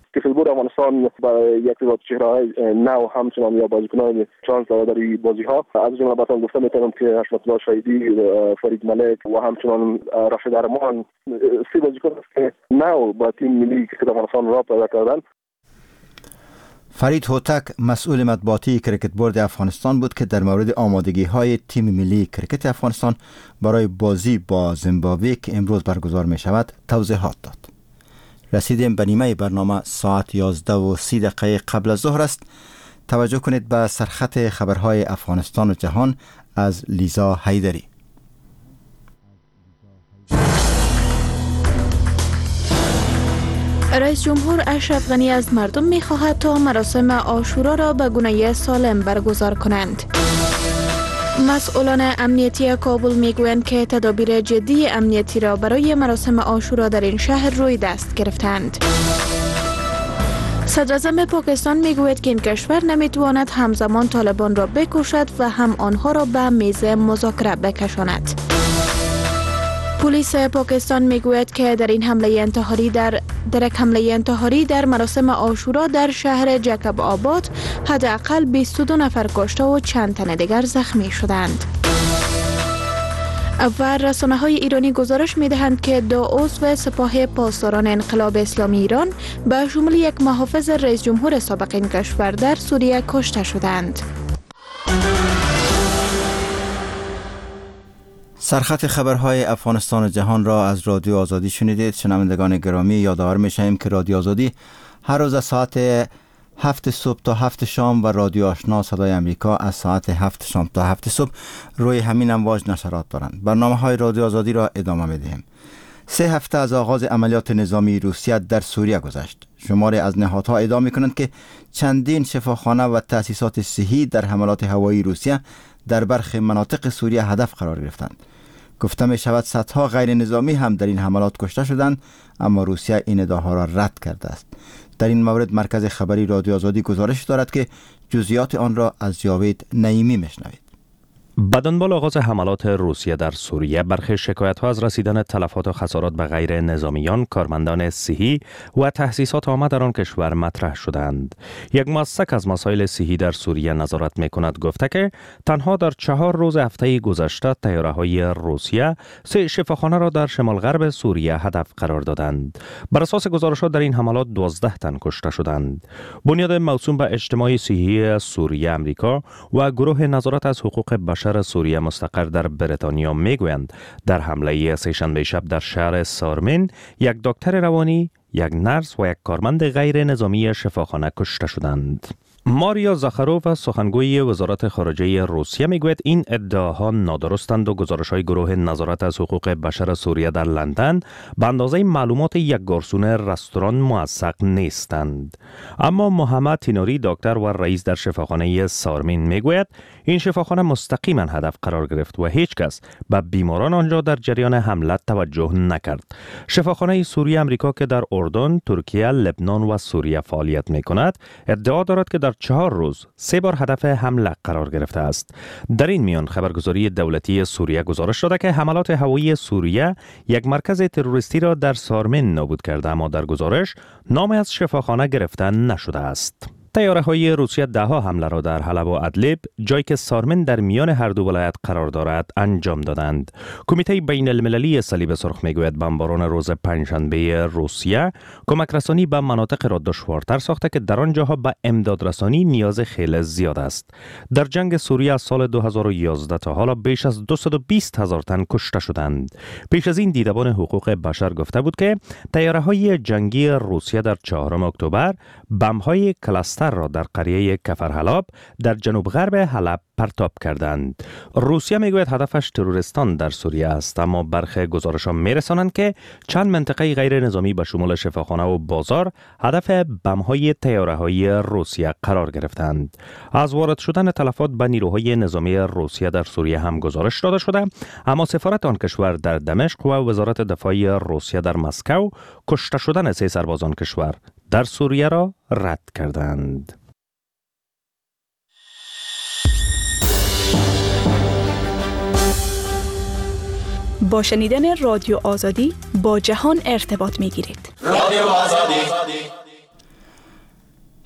که فوتبال افغانستان با یک تعداد چهره‌های نو همچنان یا بازیکنان چانس داده در این بازی‌ها. از جمله مثلا گفته میتونم که حشمت الله شهیدی، فرید ملک و همچنان راشد ارمان سه بازیکن است که نو با تیم ملی کرکت افغانستان را پیدا کردند. فرید هوتک مسئول مطبوعاتی کرکت بورد افغانستان بود که در مورد آمادگی های تیم ملی کرکت افغانستان برای بازی با زیمبابوه که امروز برگزار می شود توضیحات داد. رسیدیم به نیمه برنامه، ساعت یازده و سی دقیقه قبل از ظهر است. توجه کنید به سرخط خبرهای افغانستان و جهان از لیزا حیدری. رئیس جمهور اشرف غنی از مردم می خواهد تا مراسم عاشورا را به گونه سالم برگزار کنند. مسئولان امنیتی کابل می گویند که تدابیر جدی امنیتی را برای مراسم عاشورا در این شهر روی دست گرفتند. صدر اعظم پاکستان می گوید که این کشور نمی تواند همزمان طالبان را بکشد و هم آنها را به میز مذاکره بکشاند. پلیس پاکستان میگوید که در این حمله انتحاری در در یک حمله انتحاری در مراسم عاشورا در شهر جکب آباد حداقل بیست و دو نفر کشته و چند تن دیگر زخمی شدند. و رسانه‌های ایرانی گزارش می‌دهند که دو عضو سپاه پاسداران انقلاب اسلامی ایران به شمول یک محافظ رئیس جمهور سابق این کشور در سوریه کشته شدند. سرخط خبرهای افغانستان و جهان را از رادیو آزادی شنیدید. شنوندگان گرامی، یادآور می‌شویم که رادیو آزادی هر روز از ساعت هفت صبح تا هفت شام و رادیو آشنا صدای امریکا از ساعت هفت شام تا هفت صبح روی همین امواج نشرات دارند. برنامه‌های رادیو آزادی را ادامه می‌دهیم. سه هفته از آغاز عملیات نظامی روسیه در سوریه گذشت. شماری از نهادها ادعا می‌کنند که چندین شفاخانه و تأسیسات صحی در حملات هوایی روسیه در برخی مناطق سوریه هدف قرار گرفتند. گفته می شود صدها غیر نظامی هم در این حملات کشته شدند، اما روسیه این ادعاها را رد کرده است. در این مورد مرکز خبری رادیو آزادی گزارش دارد که جزئیات آن را از جاوید نعیمی میشنوید. به دنبال آغاز حملات روسیه در سوریه، برخی شکایت‌ها از رسیدن تلفات و خسارات به غیر نظامیان، کارمندان صحی و تأسیسات عامه در آن کشور مطرح شدند. یک مؤسسه از مسائل صحی در سوریه نظارت می‌کند گفته که تنها در چهار روز هفته گذشته طیاره‌های روسیه سه شفاخانه را در شمال غرب سوریه هدف قرار دادند. بر اساس گزارشات در این حملات دوازده تن کشته شدند. بنیاد موسوم به اجتماع صحی سوریه آمریکا و گروه نظارت از حقوق بشر سوریه مستقر در بریتانیا میگویند در حمله سه‌شنبه شب در شهر سارمین یک دکتر روانی، یک نرس و یک کارمند غیر نظامی شفاخانه کشته شدند. ماریا زاخاروف، سخنگوی وزارت خارجه روسیه، میگوید این ادعاها نادرستند و گزارش‌های گروه نظارت از حقوق بشر سوریه در لندن به اندازه معلومات یک گارسون رستوران موثق نیستند. اما محمد تینوری، دکتر و رئیس در شفاخانه سارمین، میگوید این شفاخانه مستقیما هدف قرار گرفت و هیچ کس به بیماران آنجا در جریان حمله توجه نکرد. شفاخانه سوریه آمریکا که در اردن، ترکیه، لبنان و سوریه فعالیت میکند، ادعا دارد که در چهار روز سه بار هدف حمله قرار گرفته است. در این میان خبرگزاری دولتی سوریه گزارش داده که حملات هوایی سوریه یک مرکز تروریستی را در سارمین نابود کرده، اما در گزارش نام از شفاخانه گرفته نشده است. طیاره های روسیه ده ها حمله را در حلب و ادلب، جایی که سارمین در میان هر دو ولایت قرار دارد، انجام دادند. کمیته بین المللی صلیب سرخ میگوید بمباران روز پنجشنبه روسیه کمک رسانی به مناطق را دشوارتر ساخته که در آن جاها به امداد رسانی نیاز خیلی زیاد است. در جنگ سوریه از سال دو هزار و یازده تا حالا بیش از دویست و بیست هزار تن کشته شدند. پیش از این دیدبان حقوق بشر گفته بود که طیاره های جنگی روسیه در چهارم اکتبر بمب های کلاستر را در قریه کفرحلاب در جنوب غرب حلب پرتاب کردند. روسیه میگوید هدفش تروریستان در سوریه است، اما برخی گزارش‌ها میرسانند که چند منطقه غیر نظامی به شمول شفاخانه و بازار هدف بم‌های طیاره‌های روسیه قرار گرفتند. از وارد شدن تلفات به نیروهای نظامی روسیه در سوریه هم گزارش داده شده، اما سفارت آن کشور در دمشق و وزارت دفاع روسیه در مسکو کشته شدن سه سربازان کشور در سوریه را رد کردند. با شنیدن رادیو آزادی با جهان ارتباط می گیرید. رادیو آزادی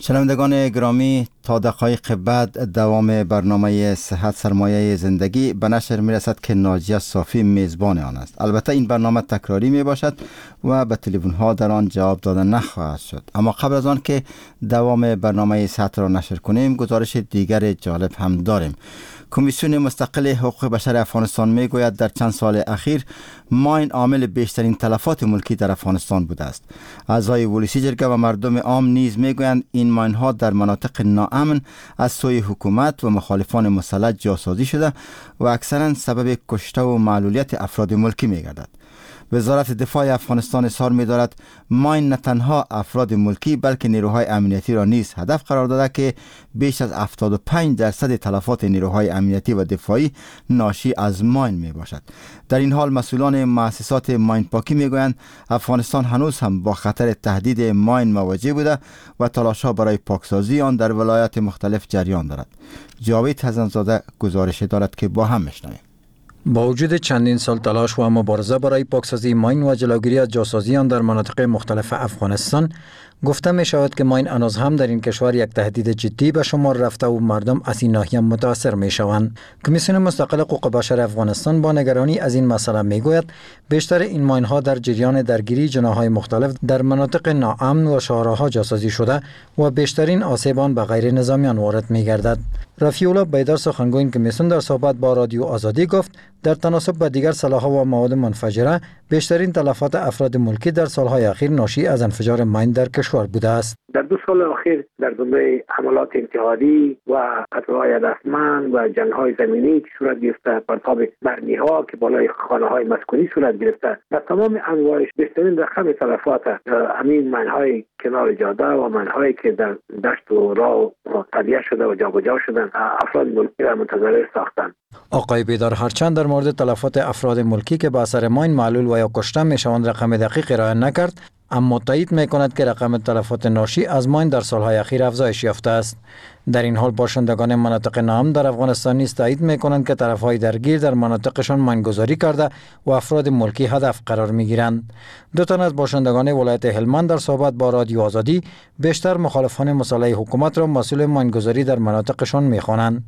شنوندگان گرامی، تا دقایق بعد دوام برنامه صحت سرمایه زندگی به نشر می رسد که ناجیه صافی میزبان آن است. البته این برنامه تکراری می باشد و به تلفن ها در آن جواب داده نخواهد شد. اما قبل از آن که دوام برنامه صحت را نشر کنیم، گزارش دیگر جالب هم داریم. کمیسیون مستقل حقوق بشر افغانستان می گوید در چند سال اخیر ماین عامل بیشترین تلفات ملکی در افغانستان بوده است. اعضای ولسی جرگه و مردم عام نیز می گویند این ماین ها در مناطق ناامن از سوی حکومت و مخالفان مسلح جاسازی شده و اکثرا سبب کشته و معلولیت افراد ملکی می گردد. وزارت دفاع افغانستان اظهار می دارد ماین نه تنها افراد ملکی بلکه نیروهای امنیتی را نیز هدف قرار داده که بیش از هفتاد و پنج درصد تلفات نیروهای امنیتی و دفاعی ناشی از ماین می باشد. در این حال مسئولان مؤسسات ماین پاکی می گویند افغانستان هنوز هم با خطر تهدید ماین مواجه بوده و تلاش‌ها برای پاکسازی آن در ولایات مختلف جریان دارد. جاوید حسن‌زاده گزارش دارد که با هم میشنویم. با وجود چندین سال تلاش و مبارزه برای پاکسازی ماین و جلوگیری از جاسازی آن در مناطق مختلف افغانستان، گفته می شود که ماین هنوز هم در این کشور یک تهدید جدی به شمار رفته و مردم از این ناحیه متاثر می شوند. کمیسیون مستقل حقوق بشر افغانستان با نگرانی از این مسئله می گوید بیشتر این ماین ها در جریان درگیری جناح‌های مختلف در مناطق ناامن و شهرها جاسازی شده و بیشترین آسیب آن به غیر نظامیان وارد می گردد. رفیع الله بیدار سخنگوی کمیسیون در صحبت با رادیو آزادی گفت در تناسب با دیگر سلاح‌ها و مواد منفجره بیشترین تلفات افراد ملکی در سالهای اخیر ناشی از انفجار ماین در کشور بوده است. در دو سال اخیر در جمله حملات انتحاری و قتل‌های هدفمند و جنگ‌های زمینی که صورت گرفته، پرتاب مرمی‌ها که بالای خانه‌های مسکونی صورت گرفته، در تمام انواعش بیشترین رقم تلفات همین ماین‌های کنار جاده و ماین‌هایی که در دشت و راه تبیه شده و جابجا شدن افراد ملکی را متضرر ساختند. آقای بیدار هرچند در مورد تلفات افراد ملکی که به اثر ماین معلول و یا کشته میشوند رقم دقیق ارائه نکرد، اما تایید میکند که رقم تلفات ناشی از ماین در سالهای اخیر افزایش یافته است. در این حال باشندگان مناطق ناامن در افغانستان نیز تایید میکنند که طرفهای درگیر در مناطقشان ماینگذاری کرده و افراد ملکی هدف قرار میگیرند. دو تن از باشندگان ولایت هلمند در صحبت با رادیو آزادی بیشتر مخالفان مسلح حکومت را مسئول ماینگذاری در مناطقشان میخوانند.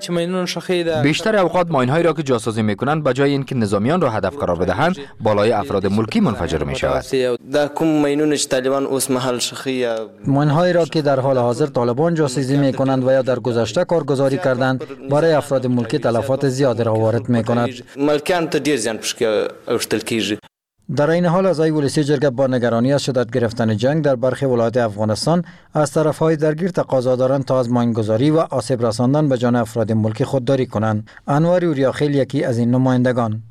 بیشتر اوقات ماین‌هایی را که جاسازی میکنند به جای اینکه نظامیان را هدف قرار بدهند بالای افراد ملکی منفجر میشود. ماین‌هایی را که در حال حاضر طالبان جاسازی میکنند و یا در گذشته کارگزاری کردند برای افراد ملکی تلفات زیاد را وارد میکند. در این حال اعضای ولسی جرگه با نگرانی از شدت گرفتن جنگ در برخی ولایات افغانستان از طرفهای درگیر تقاضا دارند تا از ماینگذاری و آسیب رساندن به جان افراد ملکی خودداری کنند. انور اوریاخیل یکی از این نمایندگان: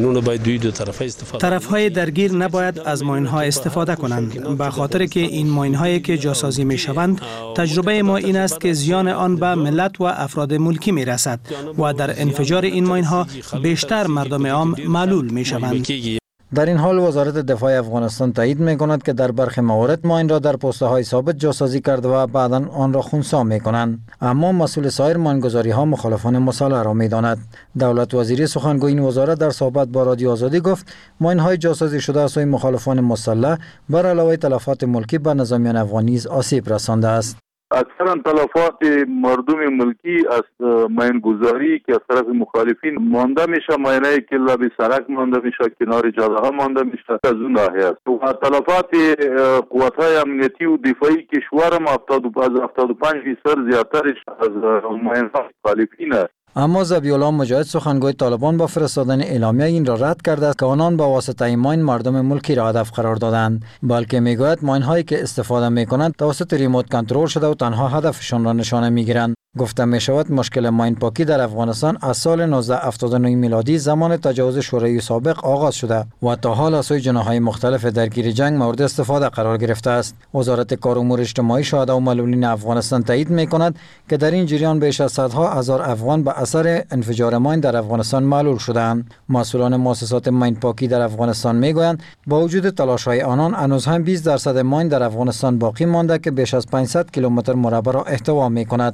طرفهای درگیر نباید از ماین ها استفاده کنند، به خاطر که این ماین هایی که جاسازی می شوند تجربه ما این است که زیان آن به ملت و افراد ملکی می رسد و در انفجار این ماین ها بیشتر مردم عام معلول می شوند. در این حال وزارت دفاع افغانستان تایید می کند که در برخی موارد ماین را در پسته های ثابت جاسازی کرده و بعدا آن را خنثی می کنند، اما مسئول سایر ماینگذاری ها مخالفان مسلح را می داند. دولت وزیری سخنگوی این وزارت در صحبت با رادیو آزادی گفت ماین های جاسازی شده از سوی مخالفان مسلح بر علاوه تلفات ملکی به نظامیان افغان نیز آسیب رسانده است. اکثرا تلفات مردم ملکی از ماین گذاری که از طرف مخالفین مانده میشه، ماینایی که لب سرک مانده میشه، کنار جاده ها مانده میشه، از اون ناحیه است. و تلفات قوات های امنیتی و دفاعی کشور هم هفتاد و پنج فیصد زیادترش از ماین ها مخالفین است. اما ذبیح الله مجاهد سخنگوی طالبان با فرستادن اعلامیه این را رد کرده است که آنان با واسطه این ماین مردم ملکی را هدف قرار دادند، بلکه میگوید ماین هایی که استفاده میکنند توسط ریموت کنترل شده و تنها هدفشان را نشانه میگیرند. گفته می شود مشکل ماین پاکی در افغانستان از سال نوزده هفتاد و نه میلادی زمان تجاوز شوروی سابق آغاز شده و تا حال از سوی جناح‌های مختلف درگیر جنگ مورد استفاده قرار گرفته است. وزارت کار امور اجتماعی شهدا و معلولین افغانستان تایید می کند که در این جریان بیش از صدها هزار افغان به اثر انفجار ماین در افغانستان معلول شدند. مسئولان مؤسسات ماین پاکی در افغانستان می گویند با وجود تلاش‌های آنان هنوز هم بیست درصد ماین در افغانستان باقی مانده که بیش از پانصد کیلومتر مربع را احتوا می کند.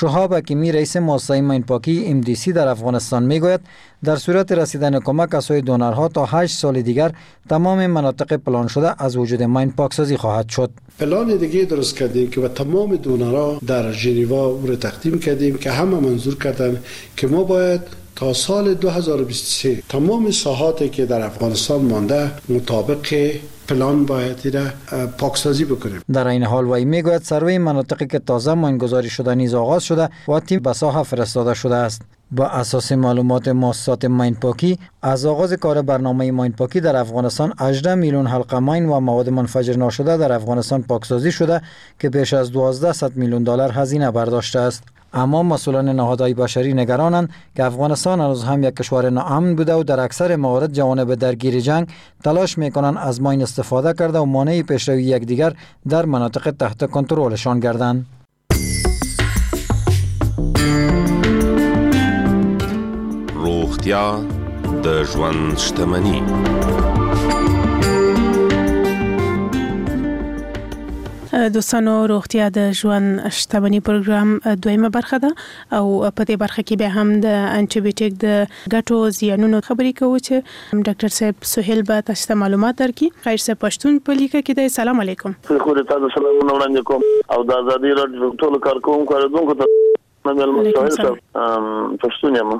شهاب حکیمی رئیس مؤسسه ماین پاکی ام دی سی در افغانستان میگوید در صورت رسیدن کمک از سوی دونرها تا هشت سال دیگر تمام مناطق پلان شده از وجود ماین پاکسازی خواهد شد. پلان دیگه درست کردیم که و تمام دونرها در ژنو او را تقدیم کردیم که همه منظور کردن که ما باید تا سال دو هزار و بیست و سه تمام ساحاتی که در افغانستان مانده مطابق پلان باید را پاکسازی بکنیم. در این حال وی میگوید سروی مناطقی که تازه ماینگذاری شده نیز آغاز شده و تیم به ساحه فرستاده شده است. با اساس معلومات مؤسسات ماین پاکی از آغاز کار برنامه ماین پاکی در افغانستان هجده میلیون حلقه ماین و مواد منفجر ناشده در افغانستان پاکسازی شده که بیش از دوازده میلیون دلار هزینه برداشته است. اما مسئولان نهادهای بشری نگرانند که افغانستان هنوز هم یک کشور ناامن بوده و در اکثر موارد جوانب درگیر جنگ تلاش میکنند از ماین استفاده کرده و مانع پیشروی یکدیگر در مناطق تحت کنترلشان گردند. روغتیا د ژوند شتمني. دوستانو روغتیا د ژوند شتمني پروګرام دویمه برخه ده او په دې برخه کې به هم د انټي بیوټیک د ګټو زیانونو خبرې کوو چې ډاکټر صاحب سهیل به تاسو ته معلومات درکړي. خیر صاحب پښتون په لیکه کې د سلام علیکم. خو دې تاسو سلام وړاندې کوم او د ازادي راډیو ټول کارکونکو کارونکو ته علیکم سلام. پښتون یم.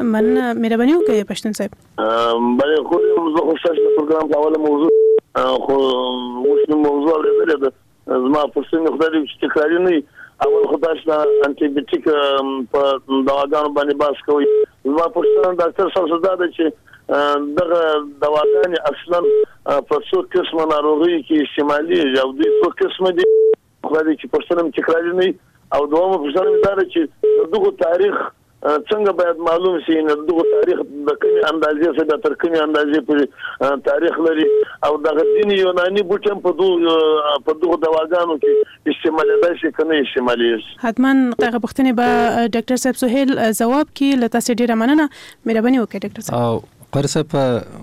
من مهرباني وکړئ پښتون صاحب. بلې خو زه خو تاسو پروګرام په اوله موضوع خو اوس موضوع اورېدل ده زما پښتون خدای دې چې تکراری نه اول خدای ته انټي بیوټیک په دواګانو باندې باس کوي. زما پښتون ډاکټر صاحب زده ده چې دغه دواګانې اصلا په څو قسمه ناروغي کې استعمالي او د څو قسمه دي خدای دې چې پښتون تکراری نه او دومره پښتون دا چې دغه تاریخ څنګه باید معلوم شي نه دغه تاریخ د کومې اندازې څخه د تر کومې اندازې په تاریخ لري او د دین یوناني بوټم په دوه په دوه دواګانو کې استعمالېدای شي کنه استعمالېږي. حتما دغه پوښتنې به ډاکټر صاحب سهیل ځواب کړي. له تاسو ډیره مننه. مهرباني وکړئ ډاکټر صاحب. او قاری صاحب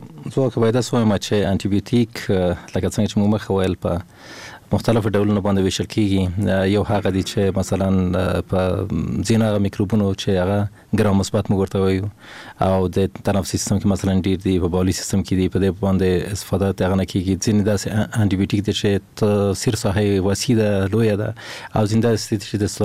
زه که باید اسوم چې انټي بیوټیک لکه څنګه چې موږ مخ ویل په مختلفو ډولونو باندې ویشل کیږي. یو هغه دي چې مثلا په ځینې میکروبونو چې هغه ګرام مثبت موږ ورته وایو او د تنفسي سیستم کې مثلا ډیر دي په باولي سیستم کې دي په دې باندې استفاده تغنه کیږي. ځینې داسې انټي بیوټیک دي چې تاثیر ساحه وسیع ده لوی ده او ځینې داسې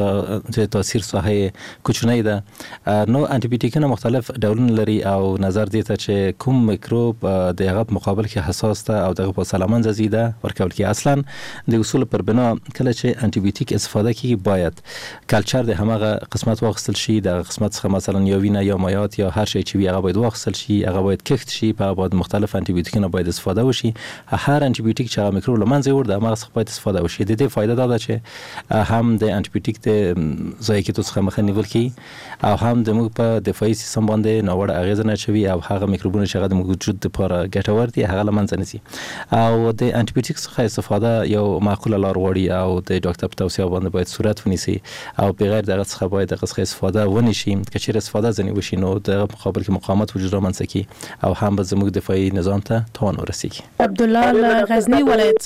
چې د تاثیر ساحه کوچنی ده. نو انټي بیوټیکونه مختلف ډولونه لري او نظر دی ته چې کوم میکروب د هغه مقابل کې حساس ده او دغه په سلامن زیاده ورکول کې اصلا د اصول پر بنا کله چې انټي بیوټیک استفاده کیږي باید کلچر د همغه قسمت واخیستل شي. د قسمت څخه مثلا یا وینه یا مایعات یا هر شی چې وي هغه باید واخیستل شي، هغه باید کښت شي، په بعد مختلف انټي بیوټیکونه باید استفاده وشي. هر انټي بیوټیک چې هغه میکروب لمنځه ورده هغه څخه باید استفاده وشي. د دې فائدہ دا ده چې هم د انټي بیوټیک د ضایع کېدو څخه مخه نیول کی او هم د موږ په دفاعي سیستم باندې ناوړه اغیزه نه چوي او هغه میکروبونه چې هغه د وجود لپاره ګټور دي هغه لمنځه نشي. او د انټي بیوټیک څخه استفاده یو معقوله لار وړي او د ډاکټر په توصیه باندې باید صورت ونیسي او بغیر دغه څخه باید دغه څخه استفاده ونشي. که چیرې استفاده ځنی وشي نو د مقابل کې مقاومت وجود رامنځته کی او هم به زموږ دفاعي نظام ته توان ورسیږي. عبدالله غزنی ولایت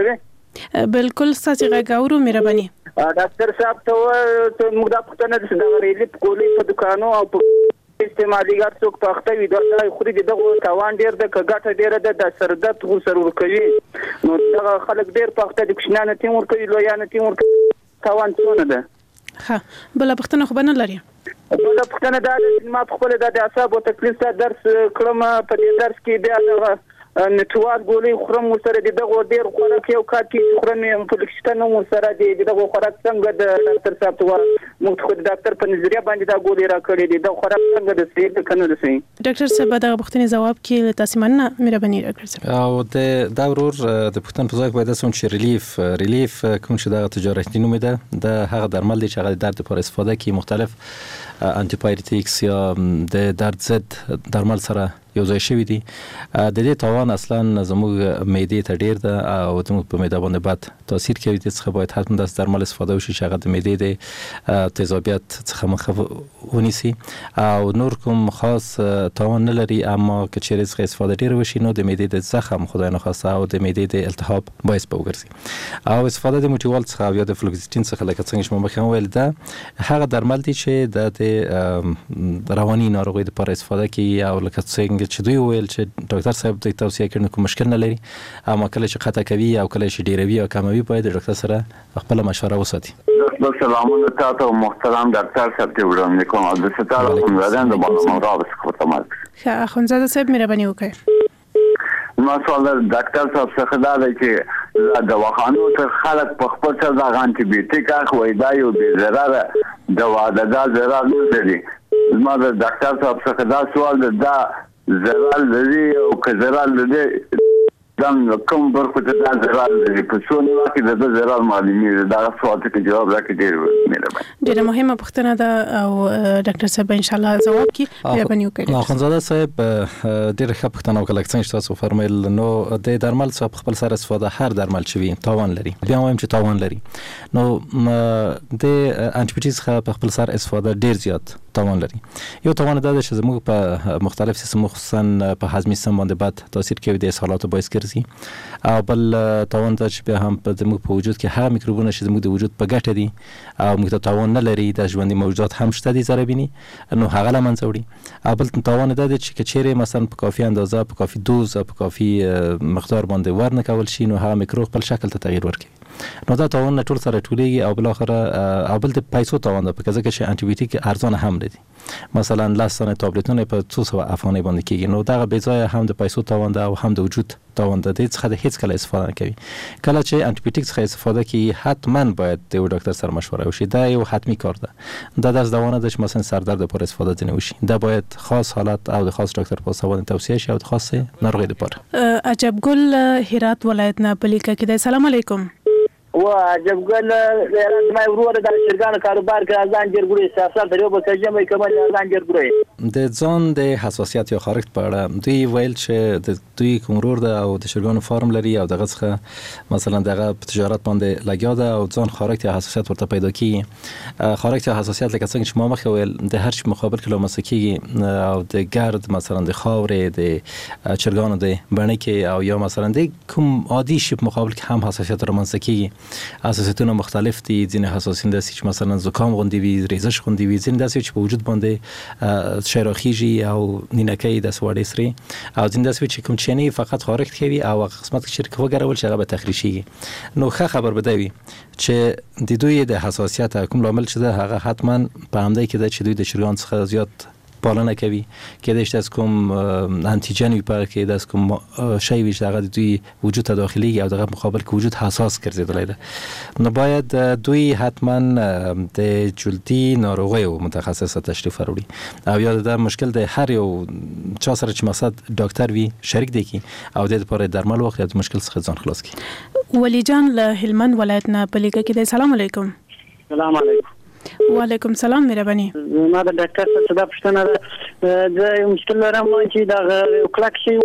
څخه بالکل ستاسو غاورو مهرباني. ډاکټر صاحب ته موږ د پښتنه د ریلیف کولی په دکانو او استعماليګر څوک پخته وي دا خوري دغه توان ډیر د کګټه ډیره د سردت غو سرور کوي نو دا خلک ډیر پخته د کښنانه تیم ور کوي لویانه تیم ور کوي توان څونه ده. ها بل پښتنه خو بنه لري. بل پښتنه دا د ما خپل د اعصاب او تکلیف ته درس کړم په دې درس کې بیا نټوال ګولې خورم سره دغه ډیر خوراک یو کار کې خورم په لکشتنه مو سره دغه خوراک څنګه د ډاکټر صاحب ته موږ خو د ډاکټر په نظریه باندې دا ګولې را کړې دي د خوراک څنګه د سې کنه د سې ډاکټر صاحب دا پښتني جواب کې تاسو مننه مهرباني ډاکټر صاحب. او د دا ورور د پښتن په ځای باید اسون چې ریلیف ریلیف کوم چې د تجارتي نوم ده د هغه درمل دي چې هغه درد لپاره استفاده کوي مختلف انټي بایوټیکس یا د درد ضد درمل سره یو ځای شوی دي. د دې توان اصلا زموږ معدې ته ډیر ده او زموږ په معده باندې بد تاثیر کوي. د څخه باید حتما د درمل استفاده وشي چې هغه د معدې د تیزابیت څخه مخه ونیسي او نور کوم خاص تاوان نه لري، اما که چیرې څخه استفاده ډیر وشي نو د معدې د زخم خدای نخواسته او د معدې د التهاب باعث به وګرځي. او استفاده د موټیوال څخه یا د فلوکسیټین څخه لکه څنګه چې ما مخکې ویل ده، هغه درمل دي چې د رواني ناروغۍ لپاره استفاده کوي او لکه څنګه چې دوی ویل چې ډاکټر صاحب د توصیه کړي کوم مشکل نه لري، اما کله چې قطع کوي او کله چې ډیروي او کموي باید د ډاکټر سره خپل مشوره وساتي. سلامونه تاسو محترم ډاکټر صاحب ته وړاندې کوم او د ستاره خونزاده د بالا مراد څخه ښه خونزاده صاحب مهرباني وکړئ. ما سوال ډاکټر صاحب څخه دا دی چې دواخانو ته خلک په خپل سر د انټي بیوټیک اخوي دا یو د ضرر دوا د دا ضرر لري. ما د ډاکټر صاحب څخه دا سوال دا ضرر لري او که ضرر لري دم کوم برخه ته دا ضرر لري په څو نه کې د ضرر معلومي دا سوال ته جواب راکړي ډیر مهرباني. ډیره مهمه پوښتنه ده او ډاکټر صاحب ان شاء الله ځواب کوي. مهرباني وکړئ. اخوندزاده صاحب ډیره ښه پوښتنه وکړه چې تاسو فرمایل نو د درمل څخه خپل سره استفاده هر درمل چې وي تاوان لري. بیا وایم چې تاوان لري نو د انټي بیوټیک څخه په خپل سره استفاده ډیر زیات تاوان لري. یو تاوان دا چې زموږ په مختلف سیستم خصوصا په هضمي سیستم باندې بد تاثیر کوي د اسهالات باعث ګرځي او بل تاوان دا چې بیا هم په زموږ په وجود کې هغه میکروبونه چې زموږ د وجود په ګټه دي او موږ ته تاوان نه لري د ژوندي موجودات هم شته دي زربینی نو هغه لمن څوړي. او بل تاوان دا چې کچېره مثلا په کافي اندازه په کافي دوز په کافي مقدار باندې ورنه کول شي نو هغه میکروب خپل شکل ته تغییر ورکوي. نو دا تاوان ټول سره ټولېږي او بل اخر او بل د پیسو تاوان ده په ځکه چې انټي بیوټیک ارزانه هم دي. مثلا لاسونه تابلتونه په څو سو افغانۍ باندې کېږي نو دا به ځای هم د پیسو تاوان ده او هم د وجود تاوان ده. د څخه د هیڅ کله استفاده نه کوي. کله چې انټي بیوټیک څخه استفاده کوي حتما باید د ډاکټر سره مشوره وشي. دا یو حتمی کار ده. دا د ځوانه د مثلا سردرد لپاره استفاده ځنه وشي. دا باید خاص حالت او د خاص ډاکټر په سوال توصیه شي او د خاص ناروغي لپاره. عجب ګل هرات ولایت نه پلیکه کې. السلام علیکم. و عجب ګل ما ورور د شرګان کاروبار کې ځان جرګړي سیاست درو په کجمه کمل ځان جرګړي د ځان د حساسیت یا خارښت په اړه دوی ویل چې د دوی کومرور ده او د شرګان فارم لري او دغه څخه مثلا دغه تجارت باندې لګیا ده او ځان خارښت یا حساسیت ورته پیدا کیږي. خارښت یا حساسیت لکه څنګه چې ما مخکې ویل د هر شي مقابل کې لمسکیږي او د ګرد مثلا د خاورې د چرګانو د بڼې کې او یا مثلا د کوم عادي شي په مقابل کې هم حساسیت رامنځته کیږي. حساسیتونه مختلف دي. ځینې حساسیت داسې چې مثلا زکام غوندي وي، ریزش غوندي وي، ځینې داسې چې په وجود باندې شیراخیږي او نینکې د سوړې سری او ځینې داسې چې کوم چینه فقط خارښت کوي او قسمت کې شرک وګرول چې هغه به تخریشي. نو ښه خبر بده وي چې د دوی د حساسیت کوم لامل چې ده هغه حتما په همدې کې ده چې دوی د شریان څخه زیات پالنه کوي کې د شته کوم انټیجن وي په کې د کوم شی وي چې هغه د دوی وجود ته داخلي او دغه مقابل کې وجود حساس ګرځیدلی ده. نو باید دوی حتما د جلدی ناروغیو متخصص تشریف وروړي او یا د مشکل د هر یو چا سره چې مقصد ډاکټر وي شریک دی کی او د لپاره درمل واخلي د مشکل څخه ځان خلاص کړي. ولی جان له هلمند ولایت نه پلیکه کې. السلام علیکم. السلام علیکم. وعلیکم سلام مهرباني. ما د ډاکټر څخه دا پوښتنه ده د یو مشکل لرم چې دا یو کلک شي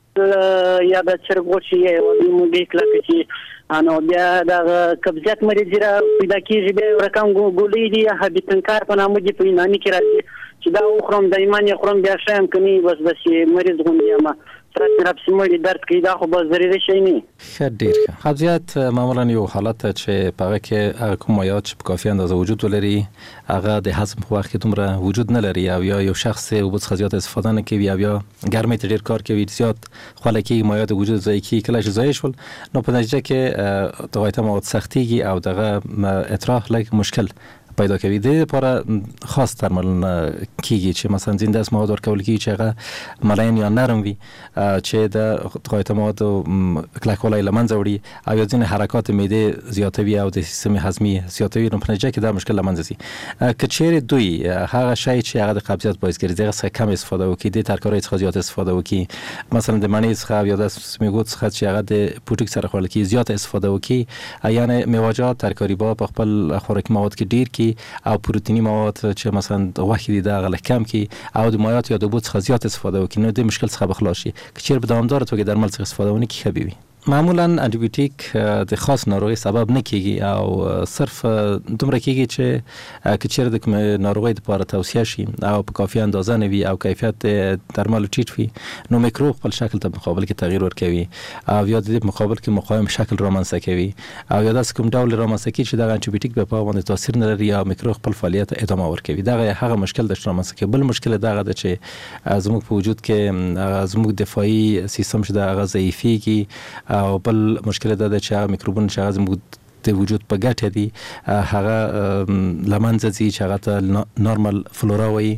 یا د چرګ شي او د موږ کلک شي انو بیا د قبضیت مریض را پیدا کیږي به رقم ګولې دي هابیتنکار په نامه دي په یوناني کې راځي چې دا خورم د ایمان خورم بیا شایم کني بس بس مریض غونډه ما ترپ سیموي درد کې دا خو به ضروري شي نه. ښه ډیر ښه. قبضیت معمولا یو حالت چې په هغه کې کوم مایعات چې په کافي اندازه وجود ولري هغه د هضم په وخت کې دومره وجود نه لري او یا یو شخص او بس خزيات استفاده نه کوي او یا ګرمۍ ته ډیر کار کوي زیات خلکې مایعات وجود ځای کې کله چې ځای شول نو په نتیجه کې دغه مواد سختيږي او دغه اطراح لکه مشکل پیدا کوي. د لپاره خاص درمل کیږي چې مثلا زنده اس مواد ورکول کیږي چې هغه ملاین یا نرم وي چې د قایته مواد کلکولای لمنځه وړي او ځینې حرکات معده زیاتوي او د سیستم هضمي زیاتوي نو په نتیجه کې دا مشکل لمنځه ځي. کچېره دوی هغه شی چې هغه د قبضیت باعث ګرځي هغه څخه کم استفاده وکړي د ترکارۍ څخه زیات استفاده وکړي مثلا د مڼې څخه یا د سمیګوت څخه چې هغه د پوټک سره خورل کیږي زیات استفاده وکړي یعنی میوه‌جات ترکاری با په خپل خوراکي مواد کې ډیر کی او پروتئینی مواد چې مثلا غوښه دي دا غل کم کی او د مایعات یا د بوت څخه زیات استفاده وکړي نو د مشکل څخه بخلاص شي. کچېر په دوامدار توګه درمل څخه استفاده ونه کی خبيوي معمولا انټي بیوټیک د خاص ناروغي سبب نه کیږي او صرف دومره کیږي چې کچیر د ناروغي لپاره توصیه شي او په کافي اندازه نه وي او کیفیت درمل ټیټ وي نو میکروب خپل شکل ته مقابل کې تغییر ورکوي او یا د مقابل کې مقاوم شکل رامنځته کوي او یا د کوم ډول رامنځته کوي چې د انټي بیوټیک په پا باندې تاثیر نه لري او میکروب خپل فعالیت ادامه ورکوي دا هغه مشکل د رامنځته کوي. بل مشکل دا غده چې زموږ په وجود کې زموږ دفاعي سیستم شته هغه ضعیفيږي او بل مشکل دا ده چې میکروبونه چې زموږ د وجود په ګټه دي هغه لمنځه ځي چې هغه ته نورمال فلورا وي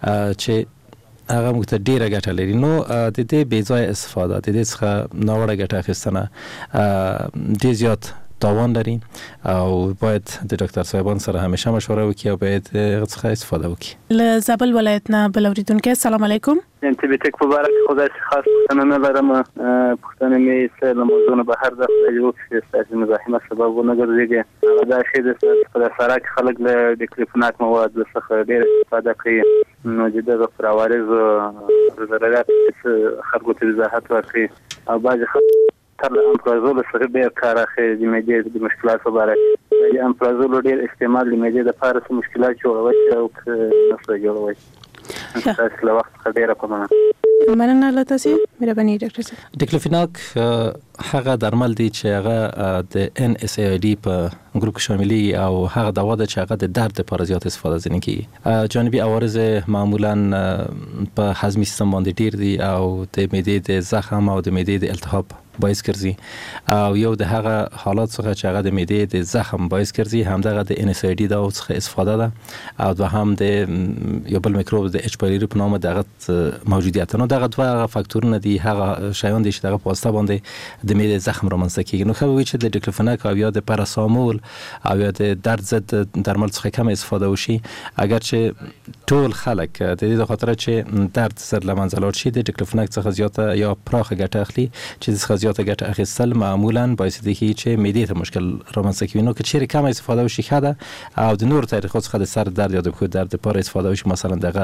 چې هغه موږ ته ډیره ګټه لري. نو د دې بې ځای استفاده د دې څخه ناوړه ګټه اخیستنه ډیر زیات تاوان لري او باید د ډاکټر صاحبان سره همیشه مشوره وکړي او باید څخه استفاده وکړي. له زابل ولایت نه بل اوریدونکو السلام علیکم. انټي بیوټیک مبارک خدای خاص پوښتنه نه لرم پوښتنه مې سره موضوع بهر د یو څه ستاسو مزاحمت سبب نه ګرځيږي هغه دا شی د سرک خلک له ډیکلیفونات مواد څخه ډیر استفاده کوي نو د دغه پراوارز ضرورت خلکو ته وضاحت ورکړي او بعض تر امپرازول سره ډیر کار اخی د مېدې د مشکلات لپاره د امپرازول ډیر استعمال د مېدې د لپاره مشکلات جوړوي او نسل جوړوي. تاسو له وخت څخه ډیر کومه مننه له تاسو مهرباني ډاکټر صاحب. ډیکلوفیناک هغه درمل دی چې هغه د ان اس ای ډي په ګروپ شاملي او هغه دوا ده چې هغه د درد لپاره زیات استفاده ځنې کوي. جانبي عوارض معمولا په هضمي سیستم باندې ډیر دي او د معدې د زخم او د معدې د التهاب باعث ګرځي او یو د هغه حالات څخه چې هغه د معدې د زخم باعث ګرځي همدغه د ان اس ای ډي دا څخه استفاده ده او د هم د یو بل میکروب د اچ پایلری په نامه دغه موجودیت نو دغه دوه فاکتورونه دي هغه شایان دي چې دغه په واسطه باندې د معدې زخم رامنځته کیږي. نو خو وی چې د ډیکلوفیناک او یا د پاراسامول او یا د درد ضد درمل څخه کم استفاده وشي اگر چې ټول خلک د دې د خاطر چې درد سر لمنځه لاړ شي د ډیکلوفیناک څخه زیاته یا پراخه ګټه اخلي چې څخه زیاته ګټه اخیستل معمولا باعث دي چې معدې ته مشکل رامنځته کوي. نو که چیرې کم استفاده وشي خاله او د نور طریقو څخه د سر درد یا د پښو درد لپاره استفاده وشي مثلا دغه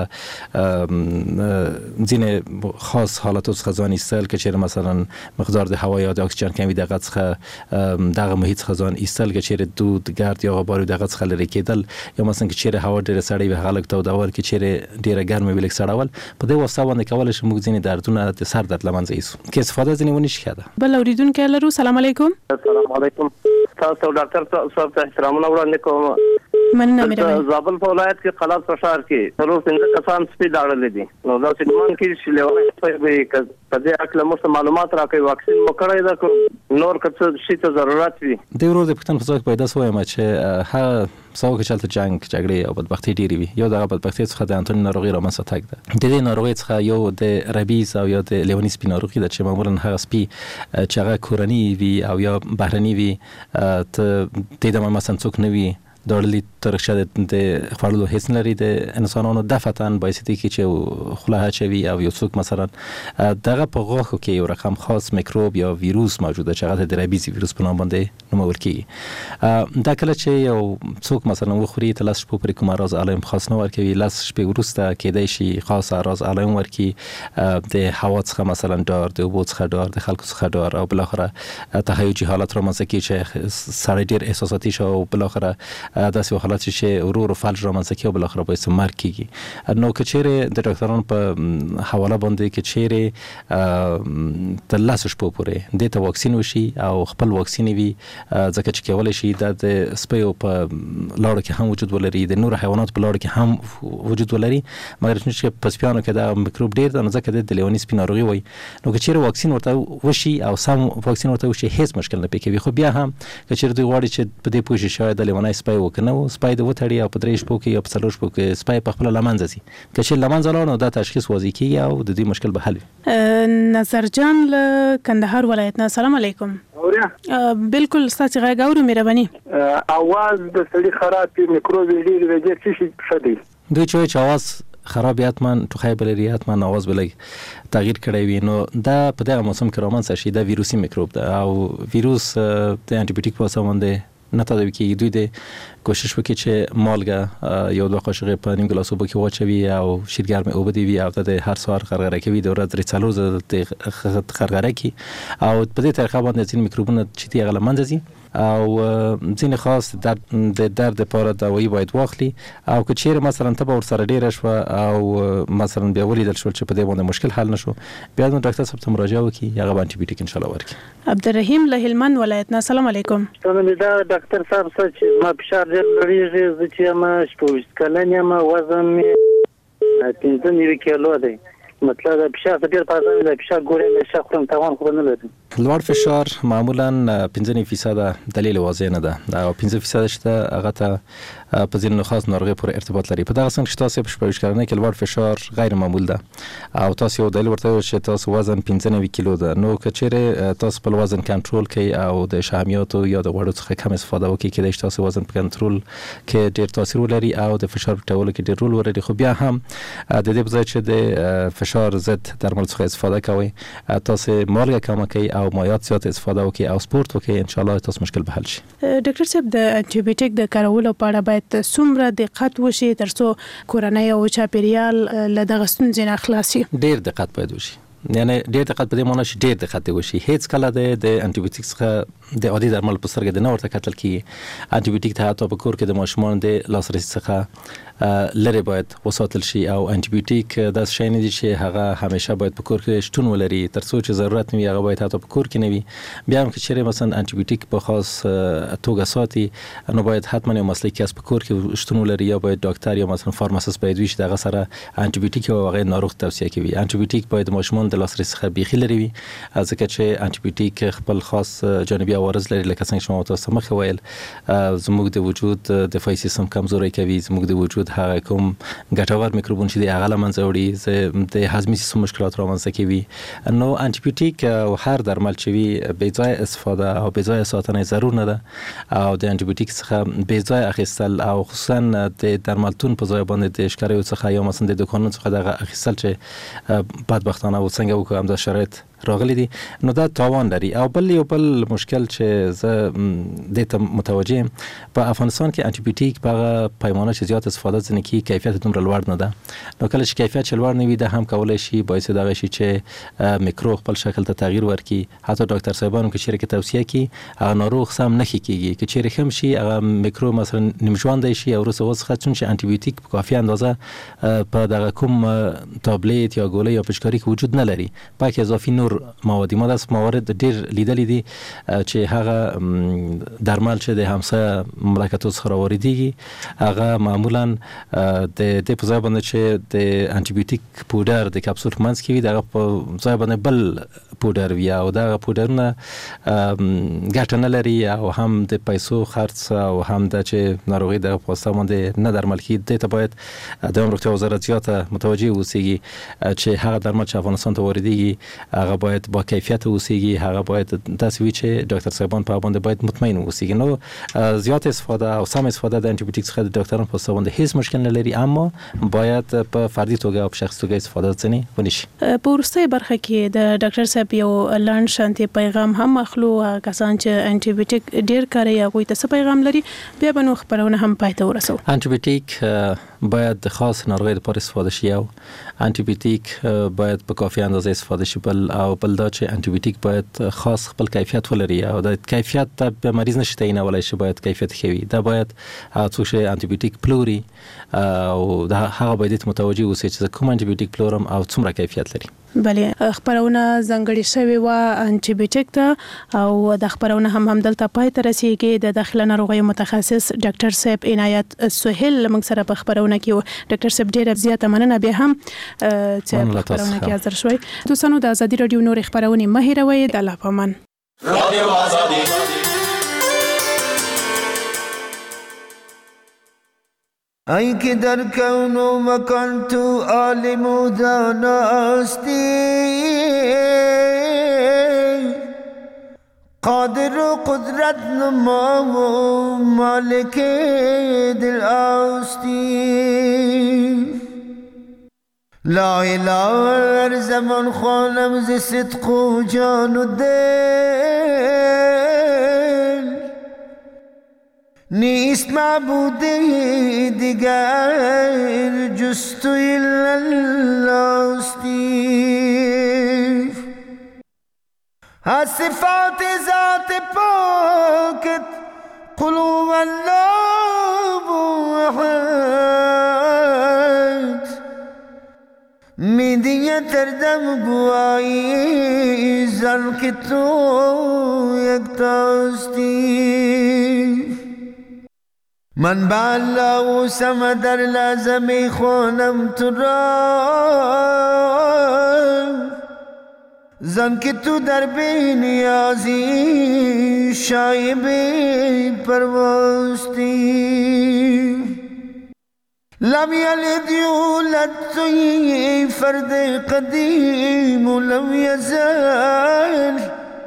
ځینې خاص حالاتو څخه ځان ایستل که چیرې مثلا مقدار د هوا یا د اکسیجن کمی دغه څخه دغه محیط څخه ځان ایستل که چیرې دود ګرد یا غبار دغه څخه لري کېدل یا مثلا که چیرې هوا ډیره سړی وي هغه لکه تودول که چیرې ډیره ګرمه وي لکه سړول په دې واسطه باندې کولای شي موږ ځینې دردونه د سر درد لمنځه ایسو که استفاده ځینې ونی شي خاله. بل اوریدونکو لرو السلام علیکم. السلام علیکم تاسو ډاکټر صاحب ته احترامونه وړاندې کوم. مننه مې زابل په ولایت کې قلات شهر کې څلور څنګه کسان سپي لاړل دي نو دا چې مان کې چې له په دې اړه موږ معلومات راکړي واکسین مو کړی دا نور کڅ شي ته ضرورت وي. د ورو د پښتون خصوص پیدا سوی ما چې ها ساو کې چلته جنگ جګړې او بدبختی ډیری وي یو دغه بدبختی څخه د انټونی ناروغي رامنځته تګ ده. د دې ناروغي څخه یو د ربیز او یا د لیونی سپي ناروغي ده چې معمولا هغه سپي چې هغه کورنی وي او یا بهرنی وي ته د دې مثلا څوک نه وي دړلې ترخه د خپلو هیڅ لري د انسانانو دفتن باعث دي چې خلاه چوي او یو څوک مثلا دغه په غوښو کې یو رقم خاص میکروب یا ویروس موجوده چې هغه د ربیز ویروس په نوم باندې نومول کیږي. دا کله چې یو څوک مثلا وخوري تلس شپو پر کوم راز علائم خاص نه ورکوي لس شپې ورسته کېدای شي خاص راز علائم ورکي د هوا څخه مثلا ډار د اوبو څخه ډار د خلکو څخه ډار او بل اخره تهیجي حالت رامنځته کوي چې سړی ډیر احساساتي شو او بل اخره داسې حالات چې ورو ورو فلج رامنځته کوي او بل اخره به مرګ کیږي. نو که چیرې د ډاکټرانو په حواله باندې کې چیرې د لاس شپو پورې د ته واکسین وشي او خپل واکسین وي ځکه چې کولای شي د سپیو په لاړو کې هم وجود ولري د نور حیوانات په لاړو کې هم وجود ولري مګر چې په سپیانو کې دا میکروب ډیر د ځکه د لیونی سپي ناروغي وي. نو که چیرې واکسین ورته وشي او سم واکسین ورته وشي هیڅ مشکل نه پکې خو بیا هم که چیرې دوی غواړي چې په دې پوه شي شاید د لیونی سپي وکنه سپای د وټړی او په درې شپو کې یا په څلور شپو کې سپای په خپل لمنځه سي که چې لمنځه لاړ نو دا تشخیص واضح کیږي او د دې مشکل به حل وي. نظر جان له کندهار ولایت نه السلام علیکم. اوریا بالکل ستاسو غږ اورو مهرباني. اواز د سړي خراب میکروب ډیر وجه څه څه دی دوی چې اواز خرابیت من تو خیبلریات من آواز بلګ تغییر کړی وي نو دا په دغه موسم کې رامنځته شي دا ویروسي میکروب ده او ویروس د انټي بیوټیک په واسطه باندې نتادوي کې دوی د کوشش وکړي چې مالګه یو دوه قاشق په نیم ګلاس اوبه کې واچوي او شیرګرم اوبه دی وي او د هر سهار غرغره کوي د ورځ درې څلور ځله غرغره کوي او په دې طریقه باندې ځین میکروبونه چې دی غل منځ ځي او ځین خاص د درد لپاره دوايي باید واخلي او که چیرې مثلا ته به ورسره ډیره شو او مثلا بیا ولیدل شو چې په دې باندې مشکل حل نشو بیا نو ډاکټر صاحب ته مراجعه وکړي هغه انټي بیوټیک ان شاء الله ورکړي. عبدالرحیم له هلمند ولایت نه السلام علیکم. څنګه دا ډاکټر صاحب چې ما فشار ډېر لوړیږي زه چې ما شپږ کلن یم وزن مې پنځه نیم کیلو دی مطلب فشار ډېر پازه دی فشار ګورې نشه خورم توان خو نه لري. لوړ فشار معمولا پنځه نیم فیصد دلیل واضح نه ده او پنځه فیصد شته هغه ته په ځینو خاص ناروغي پورې ارتباط لري. په دغه څنګه چې تاسو په شپږ کلنۍ کې لوړ فشار غیر معمول ده او تاسو یو دلیل ورته چې تاسو وزن پنځه نیم کیلو ده نو کچېره تاسو په وزن کنټرول کوي او د شحمیاتو یا د غوړو څخه کم استفاده وکړي کې د تاسو وزن په کنټرول کې ډېر تاثیر ولري او د فشار په ټولو کې ډېر رول ولري. خو بیا هم د دې په ځای چې د فشار ضد درمل څخه استفاده کوي تاسو مالګه کم کوي او مایعات زیات استفاده وکړي او سپورت وکړي ان شاء الله تاسو مشکل به حل شي. ډاکټر صاحب د انټي بیوټیک د کارولو په اړه باید څومره دقت وشي ترڅو کورنۍ او چاپیریال له دغه ستونزې نه خلاص شي؟ ډېر دقت باید وشي. یعنی ډېر دقت په دې معنی چې ډېر دقت وشي. هیڅ کله د انټي بیوټیک څخه د عادي درمل په سترګه د نه ورته کتل کیږي. انټي بیوټیک ته حتی په کور کې د ماشومان د لاسرسي څخه لري باید وساتل شي او انټي بیوټیک د شي نه دي چې هغه همیشه باید په کور کې شتون ولري ترڅو چې ضرورت وي هغه باید حتی په کور کې نه وي. بیا هم چې چیرې مثلا انټي بیوټیک په خاص توګه ساتي نو باید حتما یو مسلکي کس په کور کې شتون ولري یا باید ډاکټر یا مثلا فارماسیست باید وي چې دغه سره انټي بیوټیک او هغه ناروغ توصیه کوي. انټي بیوټیک باید ماشومان د لاسرسي څخه بيخي لري وي ځکه چې انټي بیوټیک خپل خاص جانبي عوارض لري لکه څنګه شما تاسو مخه ویل زموږ د وجود دفاعي سیستم کمزوري کوي زموږ د وجود هغه کوم ګټور میکروبونه چې د هغه لمنځه وړي د هضمي سیستم مشکلات رامنځته کوي. نو انټي بیوټیک او هر درمل چې وي بې ځای استفاده او بې ځای ساتنه ضرور نه ده او د انټي بیوټیک څخه بې ځای اخیستل او خصوصا د درملتون په ځای باندې د اشکاري څخه یا مثلا د دکانونو څخه دغه اخیستل چې بدبختانه و څنګه وکړم د شرایط راغلي دي نو دا تاوان لري. او بل یو بل مشکل چې زه د ته متوجه په افغانستان کې انټي بیوټیک په پیمانه چې زیات استفاده ځنه کی کیفیت دومره لوړ نه ده. نو کله چې کیفیت لوړ نه وي د هم کولای شي باعث دا شي چې میکرو خپل شکل ته تغییر ورکړي. حتی ډاکټر صاحبانو کې شرکت توصیه کوي هغه ناروغ سم نه کیږي چې چیرې هم شي هغه میکرو مثلا نیمژوند شي او وروسته وسخه چون چې انټي بیوټیک په کافي اندازه په دغه کوم تابلیت یا ګولۍ یا پشکاری کې وجود نه لري. پاک اضافي نور مواد ما داس موارد ډیر لیدلې دي چې هغه درمل چې د همسایه مملکتو څخه راوړيږي هغه معمولا د د په ځای باندې چې د انټي بیوټیک پودر د کپسول منځ کې وي دغه په ځای باندې بل پودر وي او دغه پودرونه ګټه نه لري او هم د پیسو خرڅ او هم د چې ناروغي د پوسټ باندې نه درمل کیږي. د ته باید د روغتیا وزارت زیاته متوجه اوسېږي چې هغه درمل چې افغانستان ته واردېږي هغه باید با کیفیت اوسېږي هغه باید تاسو وی چې ډاکټر صاحبان په باندې باید مطمئن اوسېږي. نو زیات استفاده او سم استفاده د انټي بیوټیک څخه د ډاکټرانو په څیر باندې هیڅ مشکل نه لري اما باید په فردي توګه او په شخصي توګه استفاده ځنی ونشي. په ورسته برخه کې د ډاکټر صاحب یو لاند شانتي پیغام هم اخلو کسان چې انټي بیوټیک ډیر کاروي هغه ته څه پیغام لري بیا به نو خبرونه هم پاتې ورسو. انټي بیوټیک باید د خاص ناروغي لپاره استفاده شي او انټي بیوټیک باید په کافي اندازه استفاده شي بل او بل دا چې انټي بیوټیک باید خاص خپل کیفیت ولري او د کیفیت د مریض نشي تعینولای شي باید کیفیت خوي دا باید څو شي انټي بیوټیک پلوري او دا هغه باید متوجي اوسي چې کوم انټي بیوټیک پلورم او څومره کیفیت لري. بله خبرونه ځنګړې شوی و انټي بیوټیک ته او د خبرونه هم هم دلته پای ته رسیدي د داخله ناروغیو متخصص ډاکټر صاحب عنایت سهیل موږ سره په خبرونه کې ډاکټر صاحب ډیره زیاته مننه بیا هم چې خبرونه کې حاضر شوي. دوستانو د ازادي رادیو نور خبرونه مه هېروئ. د الله پامان. رادیو ازادي ای که در کون و مکان تو عالم و دانا هستی قادر و قدرت نما و مالک دل هستی لا اله هر زمان خوانم ز صدق و جان و دل نیست معبود دیگر جز تو الا اللهستی. از صفات ذات پاکت قل هو الله احد می دیگه تردم گوایی زن که تو یک تاستی. من با الله و سم در لازمی خونم تو را زن که تو در بی نیازی شایب پرواستی. لم یلد یولد توی فرد قدیم و لم یزل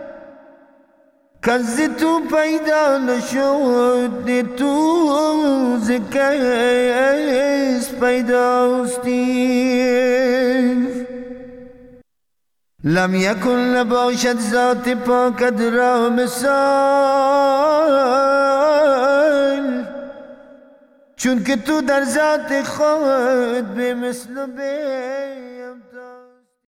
کز تو پیدا نشد تو زکیس پیداستی. لم یکن نباشد ذات پاکت را مثال چون که تو در ذات خود به مثل به